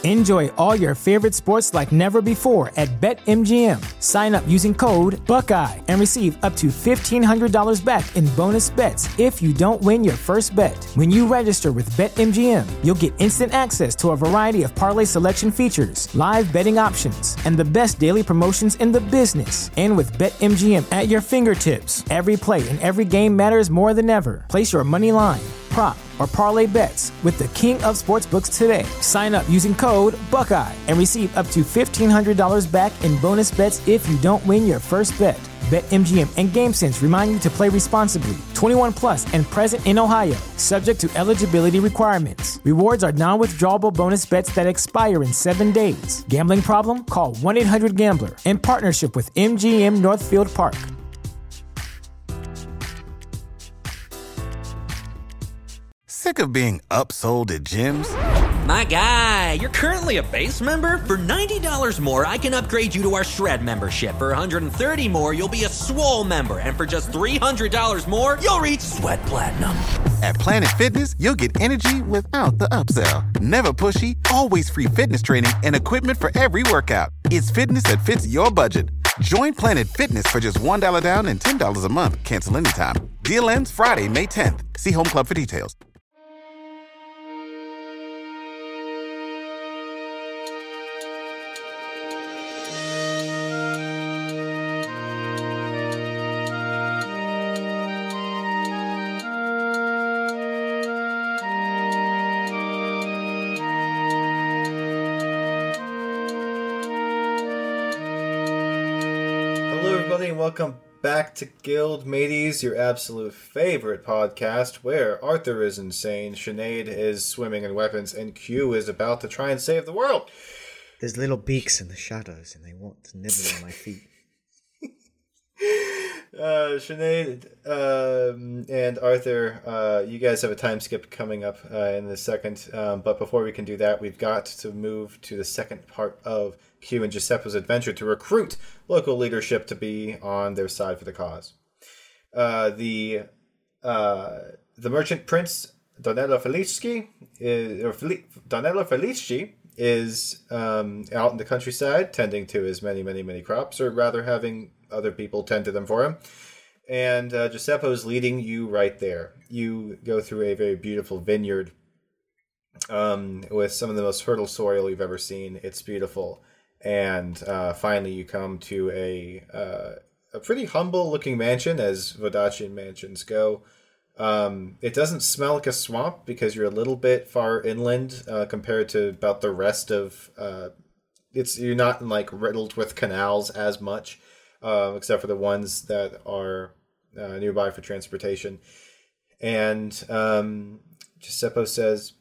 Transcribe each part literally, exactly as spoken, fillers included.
Enjoy all your favorite sports like never before at BetMGM. Sign up using code Buckeye and receive up to fifteen hundred dollars back in bonus bets if you don't win your first bet. When you register with BetMGM, you'll get instant access to a variety of parlay selection features, live betting options, and the best daily promotions in the business. And with BetMGM at your fingertips, every play and every game matters more than ever. Place your money line, prop, or parlay bets with the king of sportsbooks today. Sign up using code Buckeye and receive up to fifteen hundred dollars back in bonus bets if you don't win your first bet. BetMGM and GameSense remind you to play responsibly. twenty-one plus and present in Ohio, subject to eligibility requirements. Rewards are non-withdrawable bonus bets that expire in seven days. Gambling problem? Call one eight hundred gambler in partnership with M G M Northfield Park. Sick of being upsold at gyms? My guy, you're currently a base member? For ninety dollars more, I can upgrade you to our Shred membership. For one hundred thirty dollars more, you'll be a Swole member. And for just three hundred dollars more, you'll reach Sweat Platinum. At Planet Fitness, you'll get energy without the upsell. Never pushy, always free fitness training and equipment for every workout. It's fitness that fits your budget. Join Planet Fitness for just one dollar down and ten dollars a month. Cancel anytime. Deal ends Friday, May tenth. See Home Club for details. Welcome back to Guild Mateys, your absolute favorite podcast, where Arthur is insane, Sinead is swimming in weapons, and Q is about to try and save the world. There's little beaks in the shadows, and they want to nibble on my feet. uh, Sinead um, and Arthur, uh, you guys have a time skip coming up uh, in a second, um, but before we can do that, we've got to move to the second part of Q and Giuseppe's adventure to recruit local leadership to be on their side for the cause. Uh, the uh, the merchant prince Donello Felici is or Fel- Donello Felici is um, out in the countryside tending to his many many many crops, or rather having other people tend to them for him. And uh, Giuseppe is leading you right there. You go through a very beautiful vineyard um, with some of the most fertile soil you've ever seen. It's beautiful. And uh, finally, you come to a uh, a pretty humble-looking mansion, as Vodachian mansions go. Um, it doesn't smell like a swamp because you're a little bit far inland uh, compared to about the rest of. Uh, it's you're not like riddled with canals as much, uh, except for the ones that are uh, nearby for transportation. And um, Giuseppe says,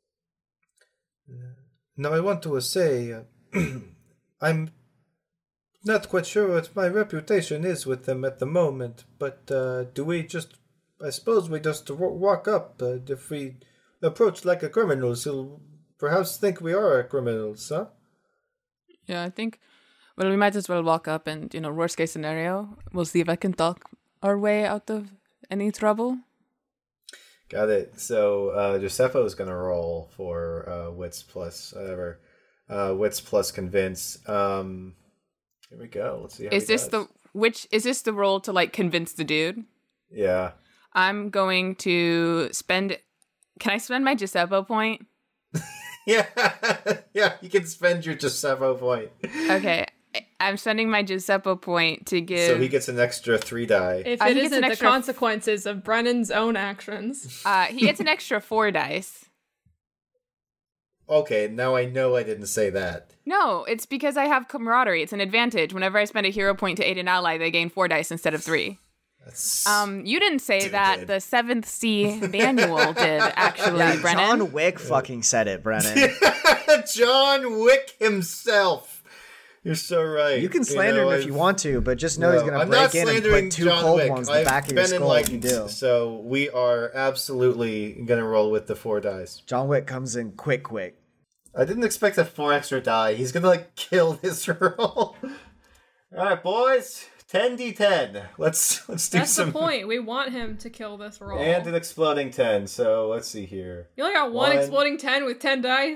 "Now I want to say." Uh, I'm not quite sure what my reputation is with them at the moment, but uh, do we just, I suppose we just walk up. Uh, if we approach like a criminal, he'll perhaps think we are criminals, huh? Yeah, I think, well, we might as well walk up and, you know, worst case scenario, we'll see if I can talk our way out of any trouble. Got it. So uh, Giuseppe is going to roll for uh, wits plus whatever. Uh, wits plus convince. Um, here we go. Let's see how Is this does. the which is this the role to like convince the dude? Yeah. I'm going to spend. Can I spend my Giuseppe point? yeah, yeah. You can spend your Giuseppe point. Okay, I'm spending my Giuseppe point to give. So he gets an extra three die. If uh, it he isn't the extra... consequences of Brennan's own actions, uh, he gets an extra four dice. Okay, now I know I didn't say that. No, it's because I have camaraderie. It's an advantage. Whenever I spend a hero point to aid an ally, they gain four dice instead of three. That's um, you didn't say stupid. that. The seventh C manual did, actually, yeah, Brennan. John Wick fucking said it, Brennan. John Wick himself. You're so right. You can slander you know, him if I've... you want to, but just know no, he's going to I'm break in and put two John cold Wick. ones in the I've back of your been skull if you enlightened, do. So we are absolutely going to roll with the four dice. John Wick comes in quick, quick. I didn't expect a four extra die. He's going to, like, kill this roll. All right, boys. ten d ten. Let's let's do that's some... the point. We want him to kill this roll. And an exploding ten. So let's see here. You only got one, One. exploding ten with ten dice?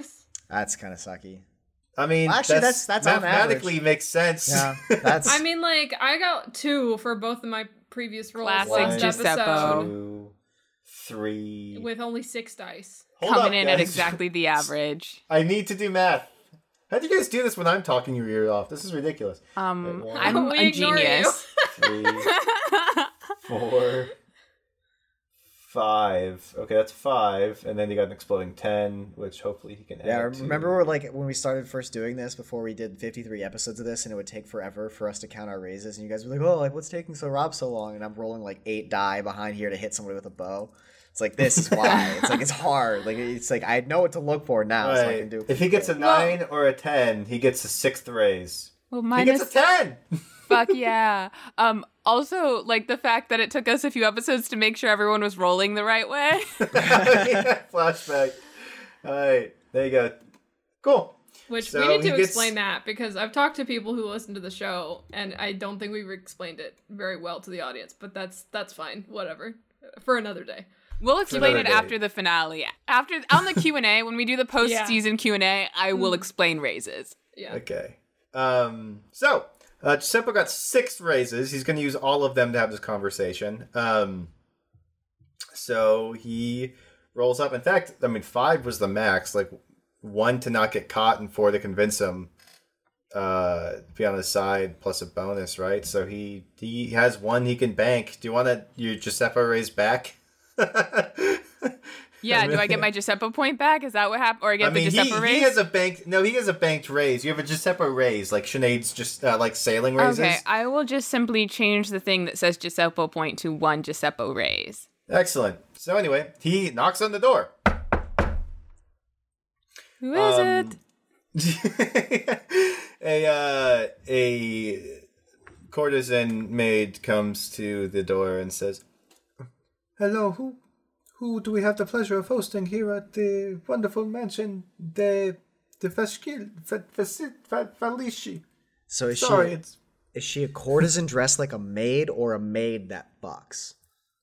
That's kind of sucky. I mean, Well, actually, that's, that's- that's on mathematically average. makes sense. Yeah, that's. I mean, like, I got two for both of my previous rolls Classic last Giuseppe. episode Two, three. with only six dice. Hold Coming up, in at guys. exactly the average. I need to do math. How do you guys do this when I'm talking your ear off? This is ridiculous. Um, Wait, one, I'm We a ignore you. genius. three, four, five. Okay, that's five, and then you got an exploding ten, which hopefully he can add. Yeah, to- remember we're like when we started first doing this before we did fifty-three episodes of this, and it would take forever for us to count our raises, and you guys were like, "Oh, like what's taking so Rob so long?" And I'm rolling like eight die behind here to hit somebody with a bow. It's like this is why. It's like it's hard. Like it's like I know what to look for now, so I Right. can do. If he gets a nine or a ten, he gets a sixth raise. Well, He mine gets a is ten. fuck yeah. Um, also, like the fact that it took us a few episodes to make sure everyone was rolling the right way. Yeah, flashback. All right, there you go. Cool. Which So we need he to gets- explain that because I've talked to people who listen to the show and I don't think we've explained it very well to the audience, but that's that's fine. Whatever. For another day. We'll explain another it day. after the finale. After on the Q and A, when we do the post-season Q and A, I will explain raises. Yeah. Okay. Um. So uh, Giuseppe got six raises. He's going to use all of them to have this conversation. Um. So he rolls up. In fact, I mean, five was the max. Like one to not get caught, and four to convince him uh to be on his side, plus a bonus, right? So he he has one he can bank. Do you want to your Giuseppe raise back? Yeah, do I get my Giuseppe point back? Is that what happened? Or I get I mean, the he, Giuseppe raise? he has a banked. No, he has a banked raise. You have a Giuseppe raise, like Sinead's just uh, like sailing raises. Okay, I will just simply change the thing that says Giuseppe point to one Giuseppe raise. Excellent. So anyway, he knocks on the door. Who is Um, it? a uh, a courtesan maid comes to the door and says, "Hello, who who do we have the pleasure of hosting here at the wonderful mansion, the the Fashkil Falishi?" So is Sorry, she it's is she a courtesan dressed like a maid or a maid that fucks?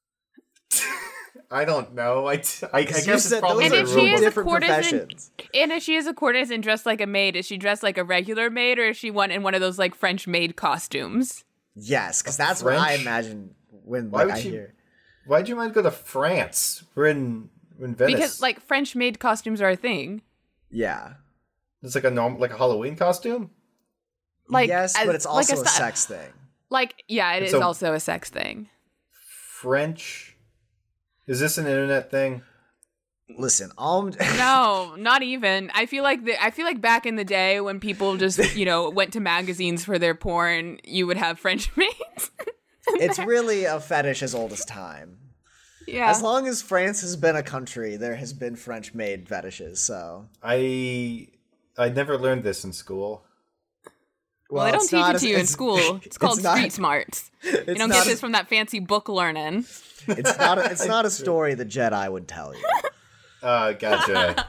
I don't know. I, t- I, I guess you it's said probably And those the if are she rule is book. a different courtesan, professions. and if she is a courtesan dressed like a maid, is she dressed like a regular maid, or is she one in one of those like French maid costumes? Yes, because that's what I French? imagine when Why like, would I she- hear. Why'd you mind go to France? We're in we're in Venice. Because like French maid costumes are a thing. Yeah. It's like a normal, like a Halloween costume. Like yes, as- but it's like also a sti- sex thing. Like yeah, it It's is a- also a sex thing. French. Is this an internet thing? Listen, all I'm, No, not even. I feel like the, I feel like back in the day when people just you know went to magazines for their porn, you would have French maids. it's really a fetish as old as time. Yeah. As long as France has been a country, there has been French maid fetishes. So I I never learned this in school. well, they don't it's teach not it as- to you in it's- school. It's called not- street smarts. You it's don't not get a- this from that fancy book learning. It's not. A, it's not a story the Jedi would tell you. Uh, gotcha.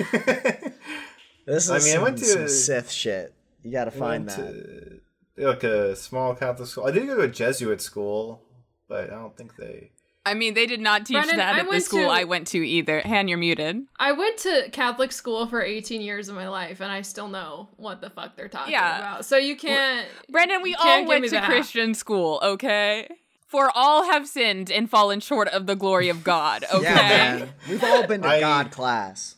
This is I mean, I some, went to- some Sith shit. You got to I find went that. to, like a small Catholic school. I did go to a Jesuit school, but I don't think they. I mean, they did not teach Brennan, that I at the went school to- I went to either. Han, you're muted. I went to Catholic school for eighteen years of my life, and I still know what the fuck they're talking Yeah. about. So you can't. Brendan, we you all can't give went me to that. Christian school, okay? For all have sinned and fallen short of the glory of God, okay? Yeah, man. We've all been to I- God class.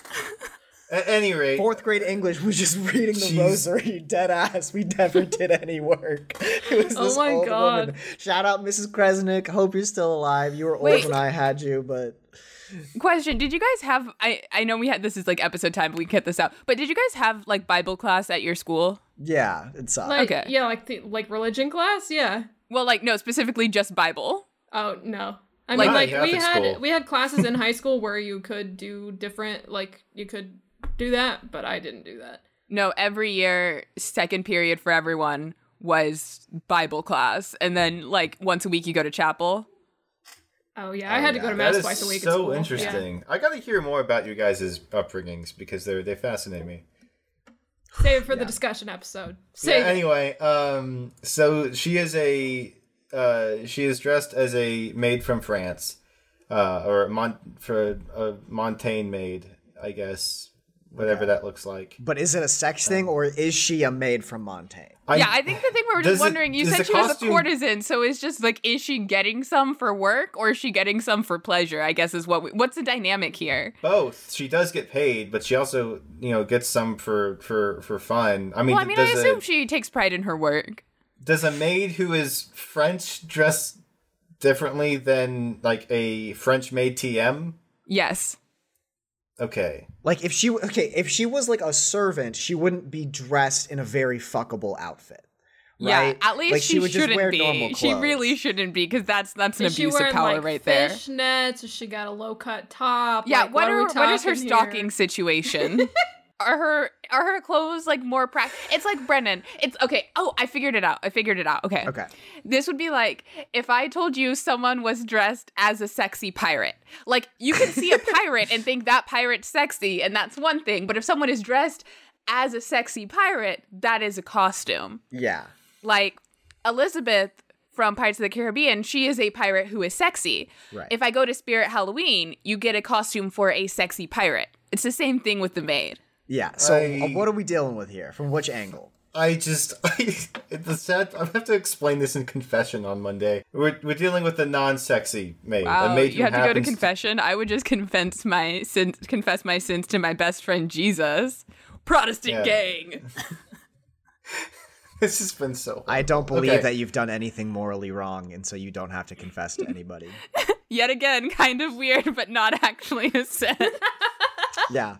At any rate, Fourth grade English was just reading the Jeez. rosary, dead ass. We never did any work. It was Oh this my old God. woman. Shout out Missus Kresnick. Hope you're still alive. You were old Wait. when I had you, but Question, did you guys have, I, I know we had, this is like episode time, but we can get this out, but did you guys have like Bible class at your school? yeah, it sucked. Like, Okay. Yeah, like the, like religion class. Yeah. Well, like, no, specifically just Bible. Oh no. I Like- mean, like Not we Catholic had school. we had classes in high school where you could do different, like you could do that, but I didn't do that. No, every year, second period for everyone was Bible class. And then like once a week you go to chapel. Oh yeah, I had to go to that mass is twice a week. so at school. Yeah. interesting. I got to hear more about you guys' upbringings because they they fascinate me. Save it for the discussion episode. Save Yeah, it. anyway, um, so she is a uh, she is dressed as a maid from France, uh, or a Mon- for a Montaigne maid, I guess. whatever that looks like. But is it a sex thing, or is she a maid from Montaigne? I, yeah, I think the thing we were just it, wondering, you said she costume... was a courtesan, so it's just like, is she getting some for work, or is she getting some for pleasure, I guess is what we, what's the dynamic here? Both. She does get paid, but she also, you know, gets some for, for, for fun. I mean, well, I mean, I assume a, she takes pride in her work. Does a maid who is French dress differently than, like, a French maid T M? Yes. Okay. Like, if she okay, if she was like a servant, she wouldn't be dressed in a very fuckable outfit. Right? Yeah, at least like, she, she would shouldn't just wear be. normal clothes. She really shouldn't be, because that's that's an is abuse she wearing, of power like, right there. Fishnets? Is she got a low cut top? Yeah, like, what, what are, are we what is her talking stocking here? situation? Are her are her clothes like more practical? It's like Brennan. It's okay. Oh, I figured it out. I figured it out. Okay. Okay. This would be like if I told you someone was dressed as a sexy pirate. Like, you can see a pirate and think that pirate's sexy, and that's one thing. But if someone is dressed as a sexy pirate, that is a costume. Yeah. Like Elizabeth from Pirates of the Caribbean, she is a pirate who is sexy. Right. If I go to Spirit Halloween, you get a costume for a sexy pirate. It's the same thing with the maid. Yeah. So I... what are we dealing with here? From which angle? I just, I, the sad, I have to explain this in confession on Monday. We're we're dealing with the non-sexy maid. Wow, a maid you have to go to happens confession. I would just confess my sins, confess my sins to my best friend Jesus. Protestant Yeah. gang. This has been so hard. I don't believe Okay. that you've done anything morally wrong, and so you don't have to confess to anybody. Yet again, kind of weird, but not actually a sin. Yeah.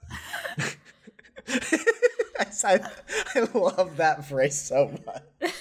I, I love that phrase so much.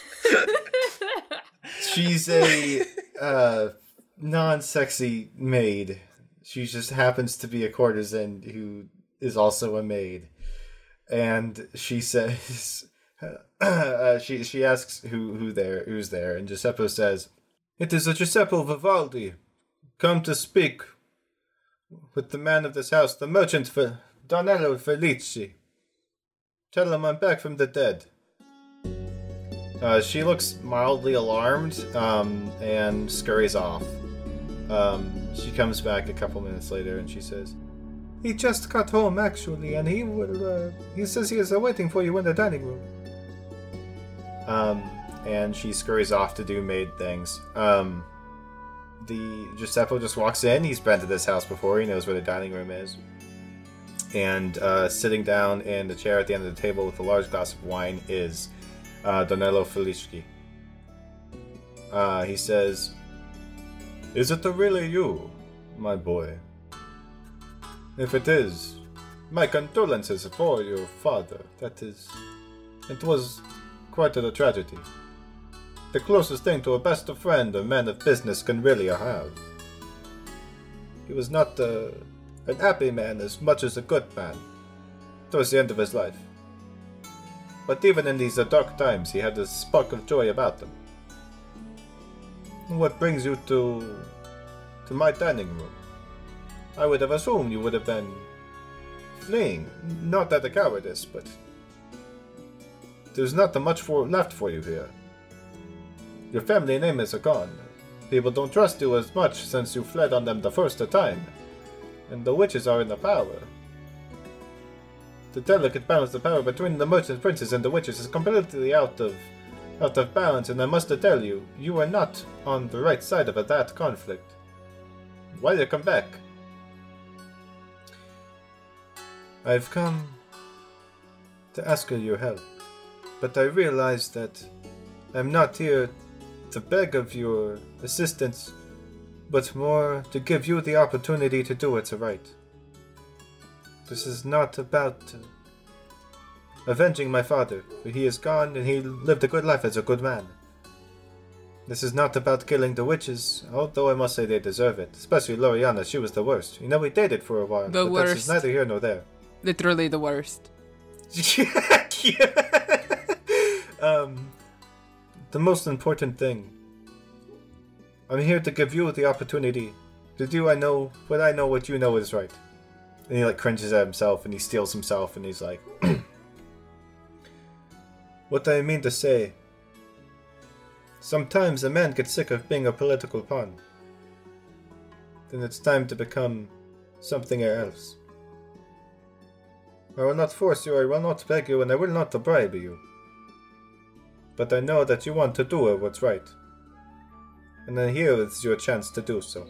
She's a uh, non-sexy maid. She just happens to be a courtesan who is also a maid. And she says, uh, she she asks who who there who's there, and Giuseppe says, "It is a Giuseppe Vivaldi, come to speak with the man of this house, the merchant for Donello Felici. Tell him I'm back from the dead." Uh, she looks mildly alarmed um, and scurries off. Um, she comes back a couple minutes later and she says, "He just got home, actually, and he will. Uh, he says he is uh, waiting for you in the dining room." Um, and she scurries off to do maid things. Um, the Giuseppe just walks in. He's been to this house before. He knows where the dining room is. And uh, sitting down in the chair at the end of the table with a large glass of wine is uh, Donello Felici. Uh, he says, "Is it really you, my boy? If it is, my condolences for your father. That is, it was quite a tragedy. The closest thing to a best of friend a man of business can really have. He was not uh, an happy man as much as a good man towards the end of his life. But even in these uh, dark times, he had a spark of joy about him. What brings you to to my dining room? I would have assumed you would have been fleeing, not out of cowardice, but there's not much for left for you here. Your family name is gone. People don't trust you as much since you fled on them the first time, and the witches are in the power. The delicate balance of power between the merchant princes and the witches is completely out of out of balance, and I must tell you, you are not on the right side of that conflict. Why you come back? I've come to ask for your help, but I realize that I'm not here to beg of your assistance, but more to give you the opportunity to do what's right. This is not about uh, avenging my father, for he is gone and he lived a good life as a good man. This is not about killing the witches, although I must say they deserve it, especially Loriana. She was the worst. You know, we dated for a while, The but worst. that's neither here nor there. Literally the worst. um, the most important thing. I'm here to give you the opportunity to do I know what I know what you know is right. And he like cringes at himself and he steals himself and he's like, what I mean to say, sometimes a man gets sick of being a political pawn. Then it's time to become something else. I will not force you, I will not beg you, and I will not bribe you. But I know that you want to do what's right. And then here is your chance to do so.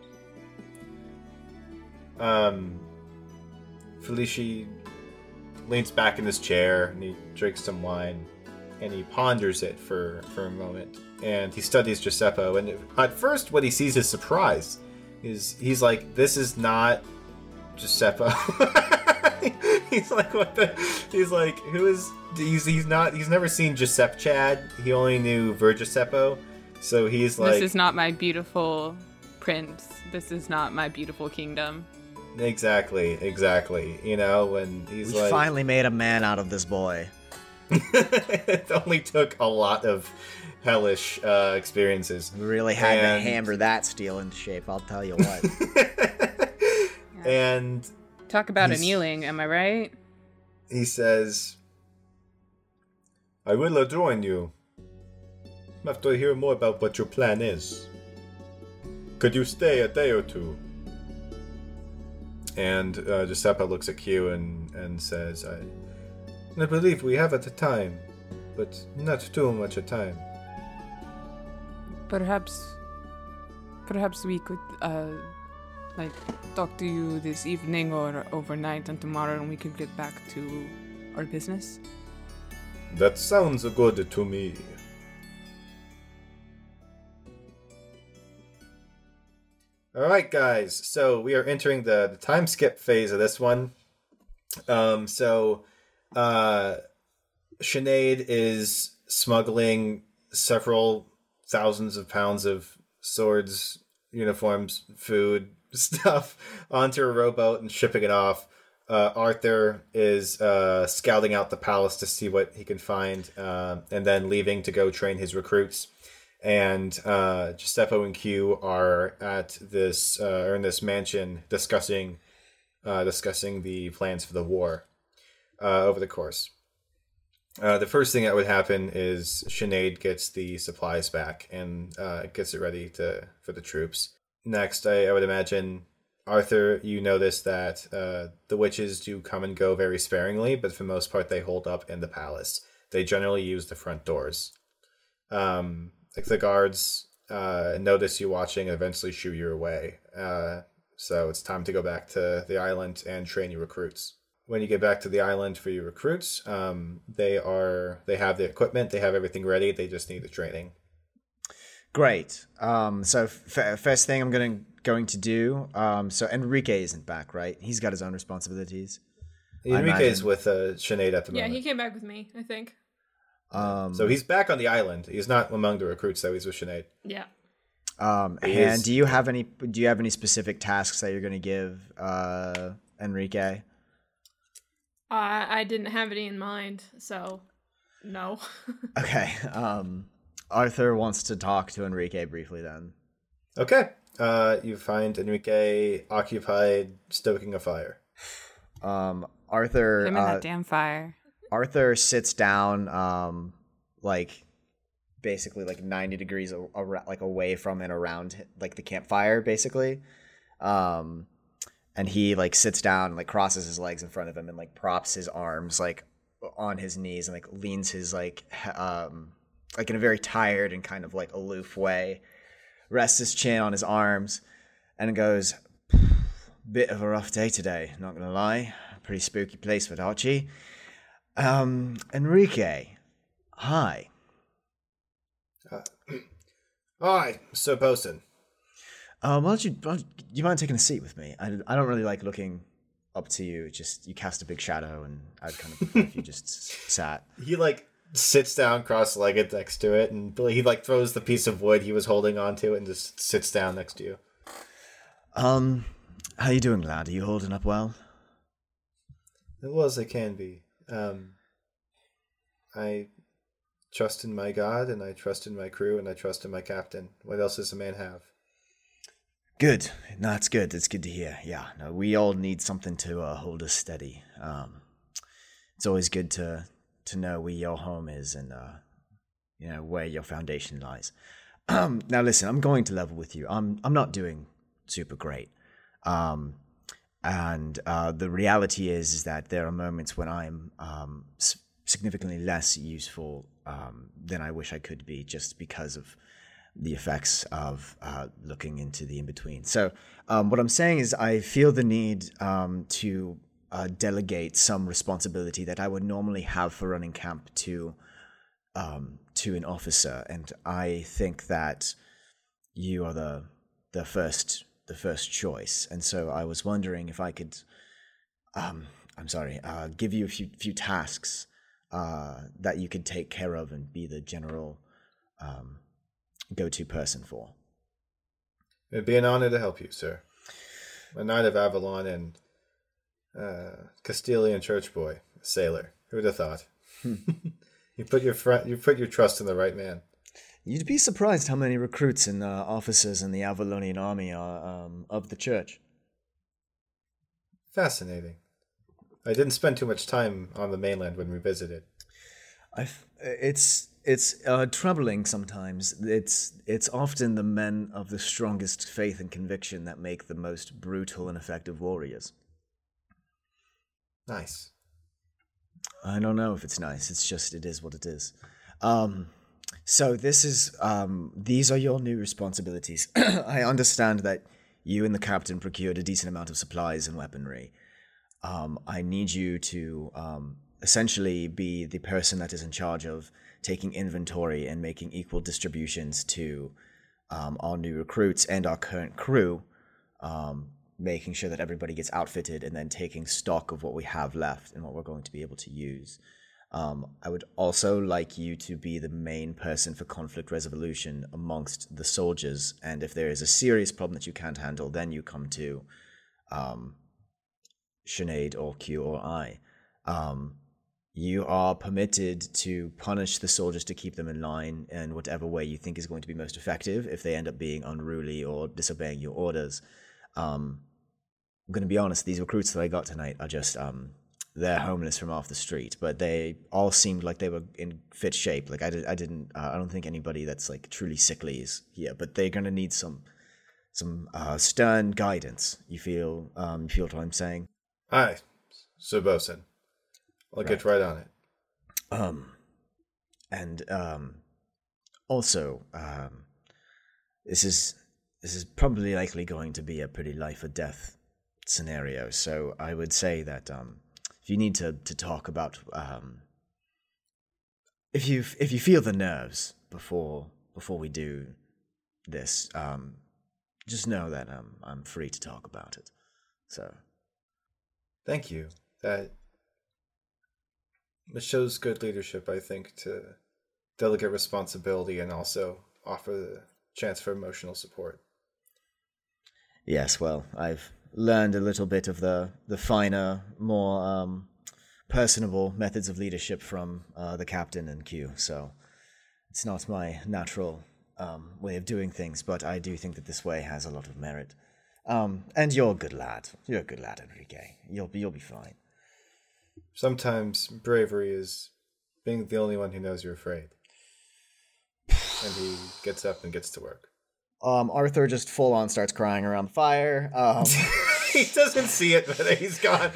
Um, Felici leans back in his chair, and he drinks some wine, and he ponders it for, for a moment. And he studies Giuseppe, and at first what he sees is surprise. He's, he's like, this is not Giuseppe. He's like, what the? He's like, who is? He's he's not. He's never seen Giuseppe Chad. He only knew Ver Giuseppe. So he's like, this is not my beautiful prince. This is not my beautiful kingdom. Exactly, exactly. You know, when he's we like, finally made a man out of this boy. It only took a lot of hellish uh, experiences. We really had and... to hammer that steel into shape. I'll tell you what. And. Talk about He's, annealing, am I right? He says, I will join you after I hear more about what your plan is. Could you stay a day or two? And uh, Giuseppe looks at Q and, and says, I, I believe we have at the time, but not too much a time. Perhaps, perhaps we could, uh... like, talk to you this evening or overnight and tomorrow, and we could get back to our business? That sounds good to me. Alright, guys, so we are entering the, the time skip phase of this one. Um, so, uh, Sinead is smuggling several thousands of pounds of swords, uniforms, food, stuff onto a rowboat and shipping it off. Uh, Arthur is uh, scouting out the palace to see what he can find, uh, and then leaving to go train his recruits. And uh, Giuseppe and Q are at this uh, are in this mansion discussing uh, discussing the plans for the war uh, over the course. Uh, the first thing that would happen is Sinead gets the supplies back and uh, gets it ready to for the troops. Next, I, I would imagine, Arthur, you notice that uh, the witches do come and go very sparingly, but for the most part they hold up in the palace. They generally use the front doors. Um, like the guards uh, notice you watching and eventually shoo you away. Uh, so it's time to go back to the island and train your recruits. When you get back to the island for your recruits, um, they are they have the equipment, they have everything ready, they just need the training. Great. Um, so f- first thing I'm going going to do. Um, so Enrique isn't back, right? He's got his own responsibilities. Enrique's with uh, Sinead at the yeah, moment. Yeah, he came back with me, I think. Um, so he's back on the island. He's not among the recruits, though. He's with Sinead. Yeah. Um, He and is- do you have any? Do you have any specific tasks that you're going to give uh, Enrique? Uh, I didn't have any in mind, so no. Okay. Um, Arthur wants to talk to Enrique briefly then. Okay. Uh, you find Enrique occupied stoking a fire. Um, Arthur. Him and uh, that damn fire. Arthur sits down, um, like basically like ninety degrees a- a- like away from and around like the campfire, basically. Um, and he like sits down, like crosses his legs in front of him, and like props his arms like on his knees, and like leans his like he- um like in a very tired and kind of like aloof way, rests his chin on his arms, and goes, "Bit of a rough day today, not gonna lie. Pretty spooky place for Archie. Um, Enrique, hi. Uh, Hi, Sir Poston. Um, why don't you, why don't, do you mind taking a seat with me? I, I don't really like looking up to you. It's just, you cast a big shadow, and I'd kind of prefer if you just s- sat. He like sits down cross-legged next to it, and he like throws the piece of wood he was holding onto it and just sits down next to you. Um, how you doing, lad? Are you holding up well? As well as I can be. Um, I trust in my God, and I trust in my crew, and I trust in my captain. What else does a man have? Good. No, it's good. It's good to hear. Yeah. No, we all need something to uh, hold us steady. Um, it's always good to to know where your home is and uh, you know where your foundation lies. Now, listen. I'm going to level with you. I'm I'm not doing super great. Um, And uh, the reality is, is that there are moments when I'm um, s- significantly less useful um, than I wish I could be, just because of the effects of uh, looking into the in-between. So um, what I'm saying is I feel the need um, to uh, delegate some responsibility that I would normally have for running camp to um, to an officer. And I think that you are the the first the first choice. And so I was wondering if I could, um, I'm sorry, uh, give you a few few tasks uh, that you could take care of and be the general um, go-to person for. It'd be an honor to help you, sir. A knight of Avalon and uh, Castilian church boy, a sailor. Who'd have thought? you put your fr- you put your trust in the right man. You'd be surprised how many recruits and uh, officers in the Avalonian army are um, of the church. Fascinating. I didn't spend too much time on the mainland when we visited. I've, it's it's uh, troubling sometimes. It's it's often the men of the strongest faith and conviction that make the most brutal and effective warriors. Nice. I don't know if it's nice. It's just, it is what it is. Um, so this is, um, these are your new responsibilities. I understand that you and the captain procured a decent amount of supplies and weaponry. Um, I need you to um, essentially be the person that is in charge of taking inventory and making equal distributions to um, our new recruits and our current crew, um, making sure that everybody gets outfitted and then taking stock of what we have left and what we're going to be able to use. Um, I would also like you to be the main person for conflict resolution amongst the soldiers, and if there is a serious problem that you can't handle, then you come to um, Sinead or Q or I. Um, you are permitted to punish the soldiers to keep them in line in whatever way you think is going to be most effective if they end up being unruly or disobeying your orders. Um, I'm going to be honest, these recruits that I got tonight are just, um, they're homeless from off the street, but they all seemed like they were in fit shape. Like I, did, I didn't, uh, I don't think anybody that's like truly sickly is here, but they're going to need some, some uh, stern guidance. You feel, um, you feel what I'm saying? Aye, Sir Bosun. I'll right. get right on it. Um, and um, also, um, this is this is probably likely going to be a pretty life or death scenario. So I would say that um, if you need to to talk about um, if you if you feel the nerves before before we do this, um, just know that um, I'm free to talk about it. So, thank you. That. It shows good leadership, I think, to delegate responsibility and also offer the chance for emotional support. Yes, well, I've learned a little bit of the, the finer, more um, personable methods of leadership from uh, the captain and Q, so it's not my natural um, way of doing things, but I do think that this way has a lot of merit. Um, and you're a good lad. You're a good lad, Enrique. You'll be, you'll be fine. Sometimes bravery is being the only one who knows you're afraid. And he gets up and gets to work. Um, Arthur just full on starts crying around the fire. Um, he doesn't see it, but he's gone.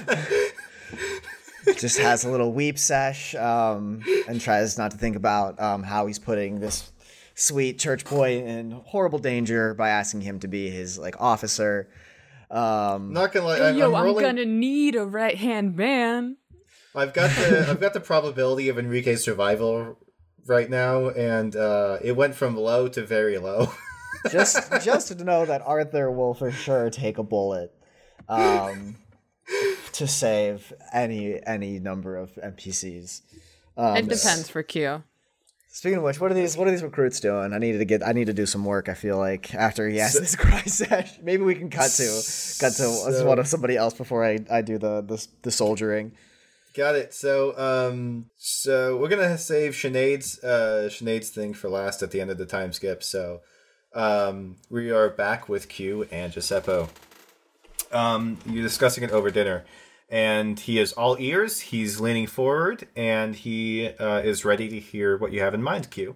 Just has a little weep sesh um, and tries not to think about um, how he's putting this sweet church boy in horrible danger by asking him to be his like officer. Um, Not gonna lie, hey, I'm, yo, I'm, rolling... I'm gonna need a right hand man. I've got the I've got the probability of Enrique's survival right now, and uh, it went from low to very low. just just to know that Arthur will for sure take a bullet um, to save any any number of N P Cs. Um, it depends for Q. Speaking of which, what are these? What are these recruits doing? I needed to get. I need to do some work. I feel like after he has so, this cry session, maybe we can cut to cut to so, one of somebody else before I, I do the, the the soldiering. Got it. So um so we're gonna save Sinead's uh Sinead's thing for last at the end of the time skip. So um we are back with Q and Giuseppe. Um, you're discussing it over dinner. And he is all ears, he's leaning forward, and he uh, is ready to hear what you have in mind, Q.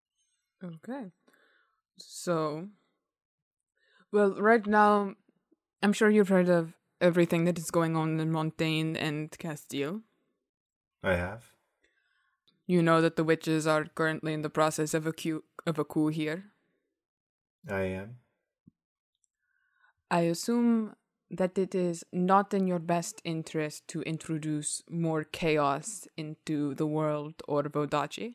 Okay. So, well, right now, I'm sure you've heard of everything that is going on in Montaigne and Castile. I have. You know that the witches are currently in the process of a coup, of a coup here. I am. I assume that it is not in your best interest to introduce more chaos into the world or Vodacce.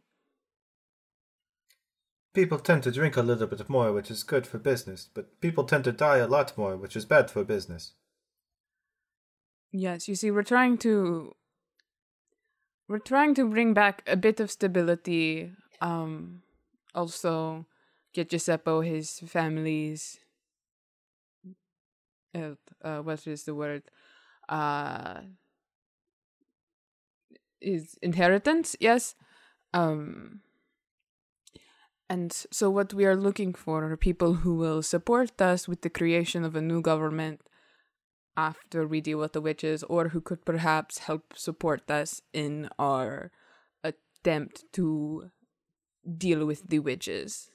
People tend to drink a little bit more, which is good for business, but people tend to die a lot more, which is bad for business. Yes, you see, we're trying to... We're trying to bring back a bit of stability. Um, also, get Giuseppe his family's... Uh, uh, what is the word? Uh, his inheritance, yes. Um... And so what we are looking for are people who will support us with the creation of a new government after we deal with the witches, or who could perhaps help support us in our attempt to deal with the witches.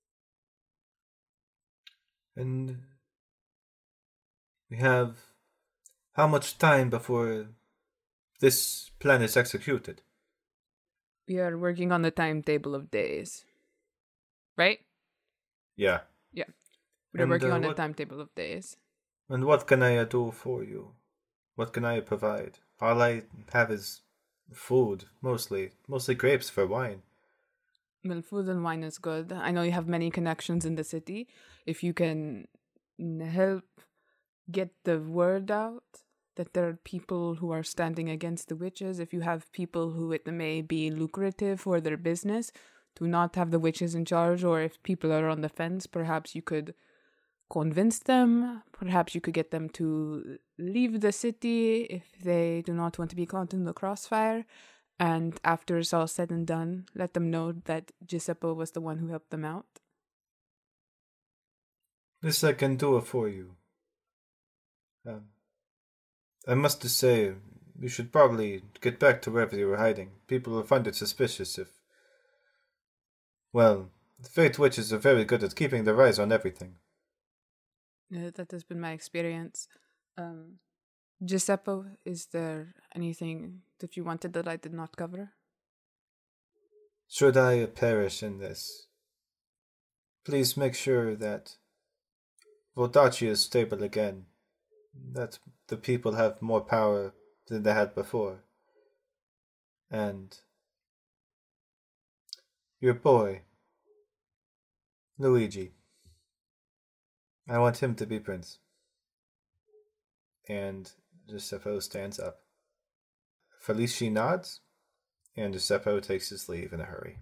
And we have how much time before this plan is executed? We are working on the timetable of days. Right? Yeah. Yeah. We're And, working uh, on a what- timetable of days. And what can I do for you? What can I provide? All I have is food, mostly. Mostly grapes for wine. Well, food and wine is good. I know you have many connections in the city. If you can help get the word out that there are people who are standing against the witches, if you have people who it may be lucrative for their business to not have the witches in charge, or if people are on the fence, perhaps you could convince them. Perhaps you could get them to leave the city if they do not want to be caught in the crossfire. And after it's all said and done, let them know that Giuseppe was the one who helped them out. This I can do it for you. Um, I must say, you should probably get back to wherever you were hiding. People will find it suspicious if... Well, the Fate Witches are very good at keeping their eyes on everything. Uh, that has been my experience. Um, Giuseppe, is there anything that you wanted that I did not cover? Should I perish in this, please make sure that Vodacce is stable again, that the people have more power than they had before, and your boy, Luigi, I want him to be prince. And Giuseppe stands up. Felici nods, and Giuseppe takes his leave in a hurry.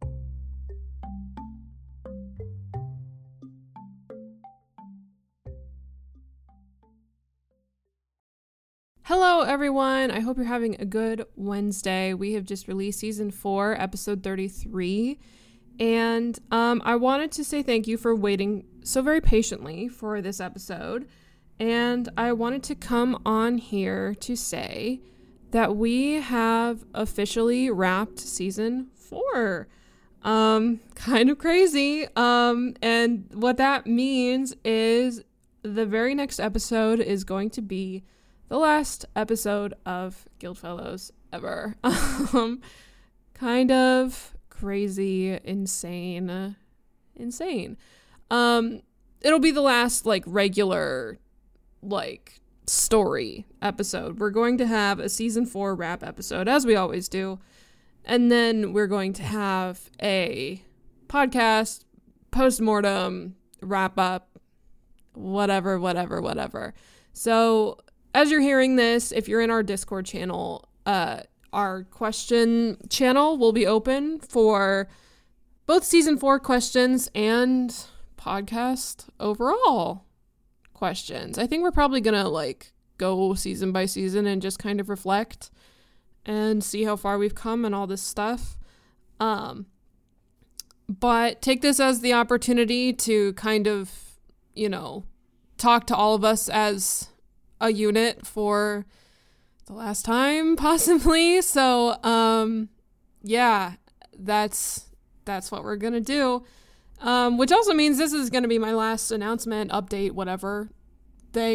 Hello, everyone. I hope you're having a good Wednesday. We have just released season four, episode thirty-three. And um, I wanted to say thank you for waiting so very patiently for this episode. And I wanted to come on here to say that we have officially wrapped season four. Um, kind of crazy. Um, and what that means is the very next episode is going to be the last episode of Guildfellows ever. um, kind of crazy, insane, insane. Um, it'll be the last, like, regular, like, story episode. We're going to have a season four wrap episode, as we always do. And then we're going to have a podcast, post-mortem, wrap up, whatever, whatever, whatever. So as you're hearing this, if you're in our Discord channel, uh, our question channel will be open for both season four questions and podcast overall questions. I think we're probably gonna like go season by season and just kind of reflect and see how far we've come and all this stuff. Um, but take this as the opportunity to kind of, you know, talk to all of us as a unit for the last time, possibly. So, um, yeah, that's, that's what we're gonna do. Um, which also means this is gonna be my last announcement, update, whatever thing.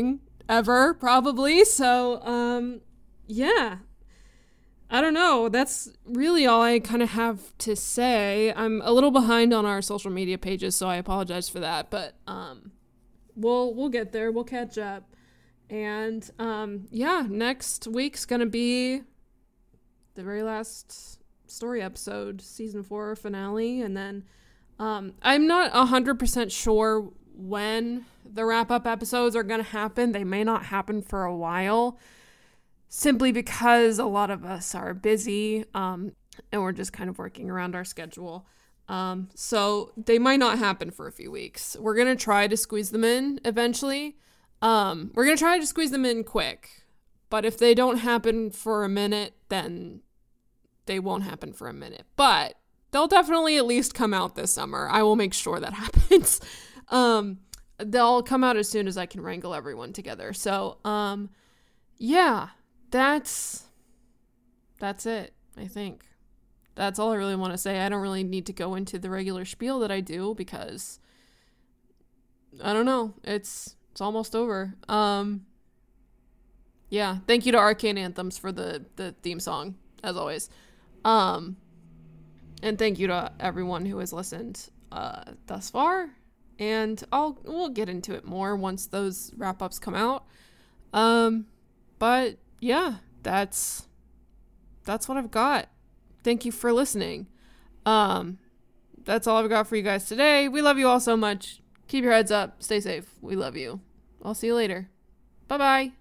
ever, probably. So, um, yeah. I don't know. That's really all I kind of have to say. I'm a little behind on our social media pages, so I apologize for that. But um, we'll we'll get there. We'll catch up. And um, yeah, next week's gonna be the very last story episode, season four finale, and then um, I'm not a hundred percent sure when the wrap up episodes are gonna happen. They may not happen for a while. Simply because a lot of us are busy um, and we're just kind of working around our schedule. Um, so they might not happen for a few weeks. We're going to try to squeeze them in eventually. Um, we're going to try to squeeze them in quick. But if they don't happen for a minute, then they won't happen for a minute. But they'll definitely at least come out this summer. I will make sure that happens. um, they'll come out as soon as I can wrangle everyone together. So, um, yeah. That's, that's it, I think. That's all I really want to say. I don't really need to go into the regular spiel that I do because, I don't know, it's it's almost over. Um, yeah, thank you to Arcane Anthems for the, the theme song, as always. Um, and thank you to everyone who has listened uh, thus far. And I'll we'll get into it more once those wrap-ups come out. Um, but... yeah, that's that's what I've got. Thank you for listening. Um, that's all I've got for you guys today. We love you all so much. Keep your heads up. Stay safe. We love you. I'll see you later. Bye-bye.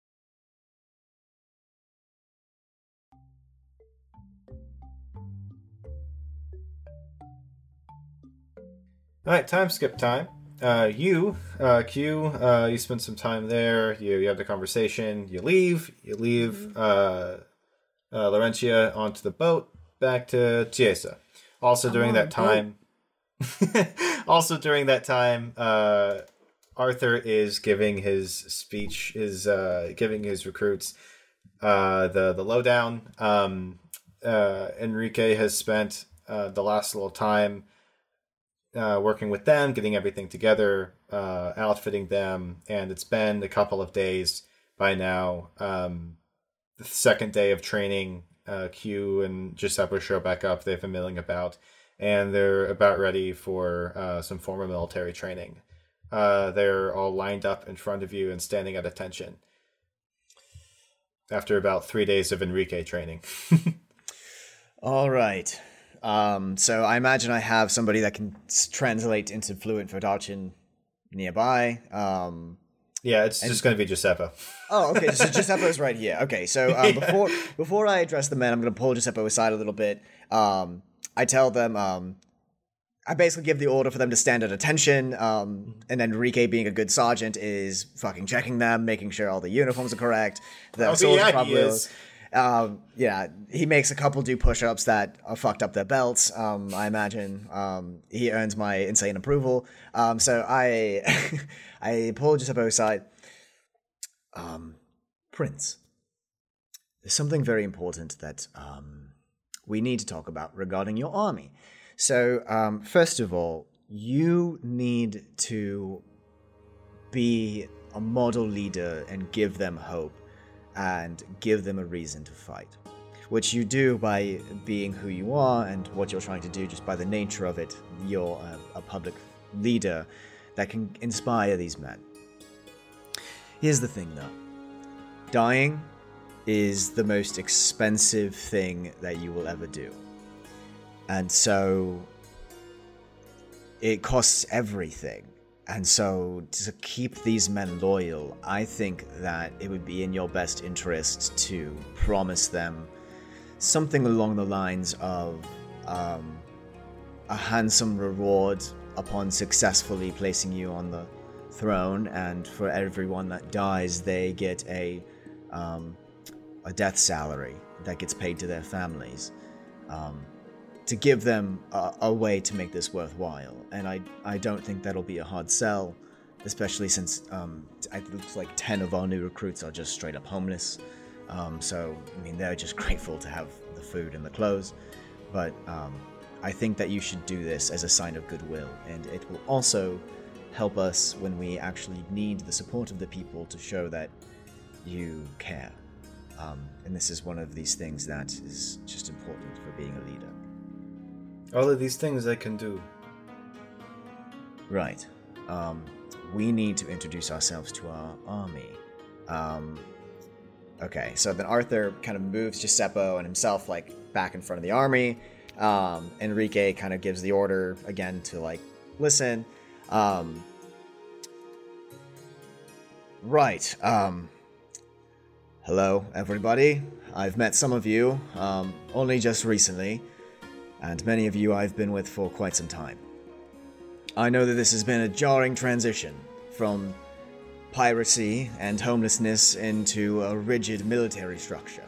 All right, time skip time. Uh, you, uh, Q, uh, you spend some time there. You you have the conversation. You leave. You leave. Mm-hmm. Uh, uh, Laurentia onto the boat back to Chiesa. Also I'm during that time. also during that time, uh, Arthur is giving his speech. Is uh, giving his recruits uh, the the lowdown. Um, uh, Enrique has spent uh, the last little time. Uh, working with them, getting everything together, uh, outfitting them, and it's been a couple of days by now. Um, the second day of training, uh, Q and Giuseppe show back up. They've been milling about, and they're about ready for uh, some formal military training. Uh, they're all lined up in front of you and standing at attention after about three days of Enrique training. All right. Um, so I imagine I have somebody that can s- translate into fluent Vodachin nearby. Um, yeah, it's and, just going to be Giuseppe. Oh, okay. So Giuseppe's right here. Okay, so uh, yeah. before before I address the men, I'm going to pull Giuseppe aside a little bit. Um, I tell them, um, I basically give the order for them to stand at attention, um, and then Enrique, being a good sergeant, is fucking checking them, making sure all the uniforms are correct. The oh, soldiers yeah, probably he is. Um, yeah, he makes a couple do push-ups that are fucked up their belts, um, I imagine. Um, he earns my insane approval. Um, so I I pull Giuseppe aside. Um, Prince, there's something very important that um, we need to talk about regarding your army. So, um, first of all, you need to be a model leader and give them hope. And give them a reason to fight, which you do by being who you are and what you're trying to do just by the nature of it. You're a, a public leader that can inspire these men. Here's the thing, though. Dying is the most expensive thing that you will ever do. And so it costs everything. And so, to keep these men loyal, I think that it would be in your best interest to promise them something along the lines of um, a handsome reward upon successfully placing you on the throne, and for everyone that dies, they get a um, a death salary that gets paid to their families. Um, to give them a, a way to make this worthwhile. And I I don't think that'll be a hard sell, especially since um, it looks like ten of our new recruits are just straight up homeless. Um, so, I mean, they're just grateful to have the food and the clothes. But um, I think that you should do this as a sign of goodwill, and it will also help us when we actually need the support of the people to show that you care. Um, and this is one of these things that is just important for being a leader. All of these things I can do. Right. Um, we need to introduce ourselves to our army. Um, okay, so then Arthur kind of moves Giuseppe and himself, like, back in front of the army. Um, Enrique kind of gives the order again to, like, listen. Um, right. Um, hello, everybody. I've met some of you, um, only just recently, and many of you I've been with for quite some time. I know that this has been a jarring transition from piracy and homelessness into a rigid military structure.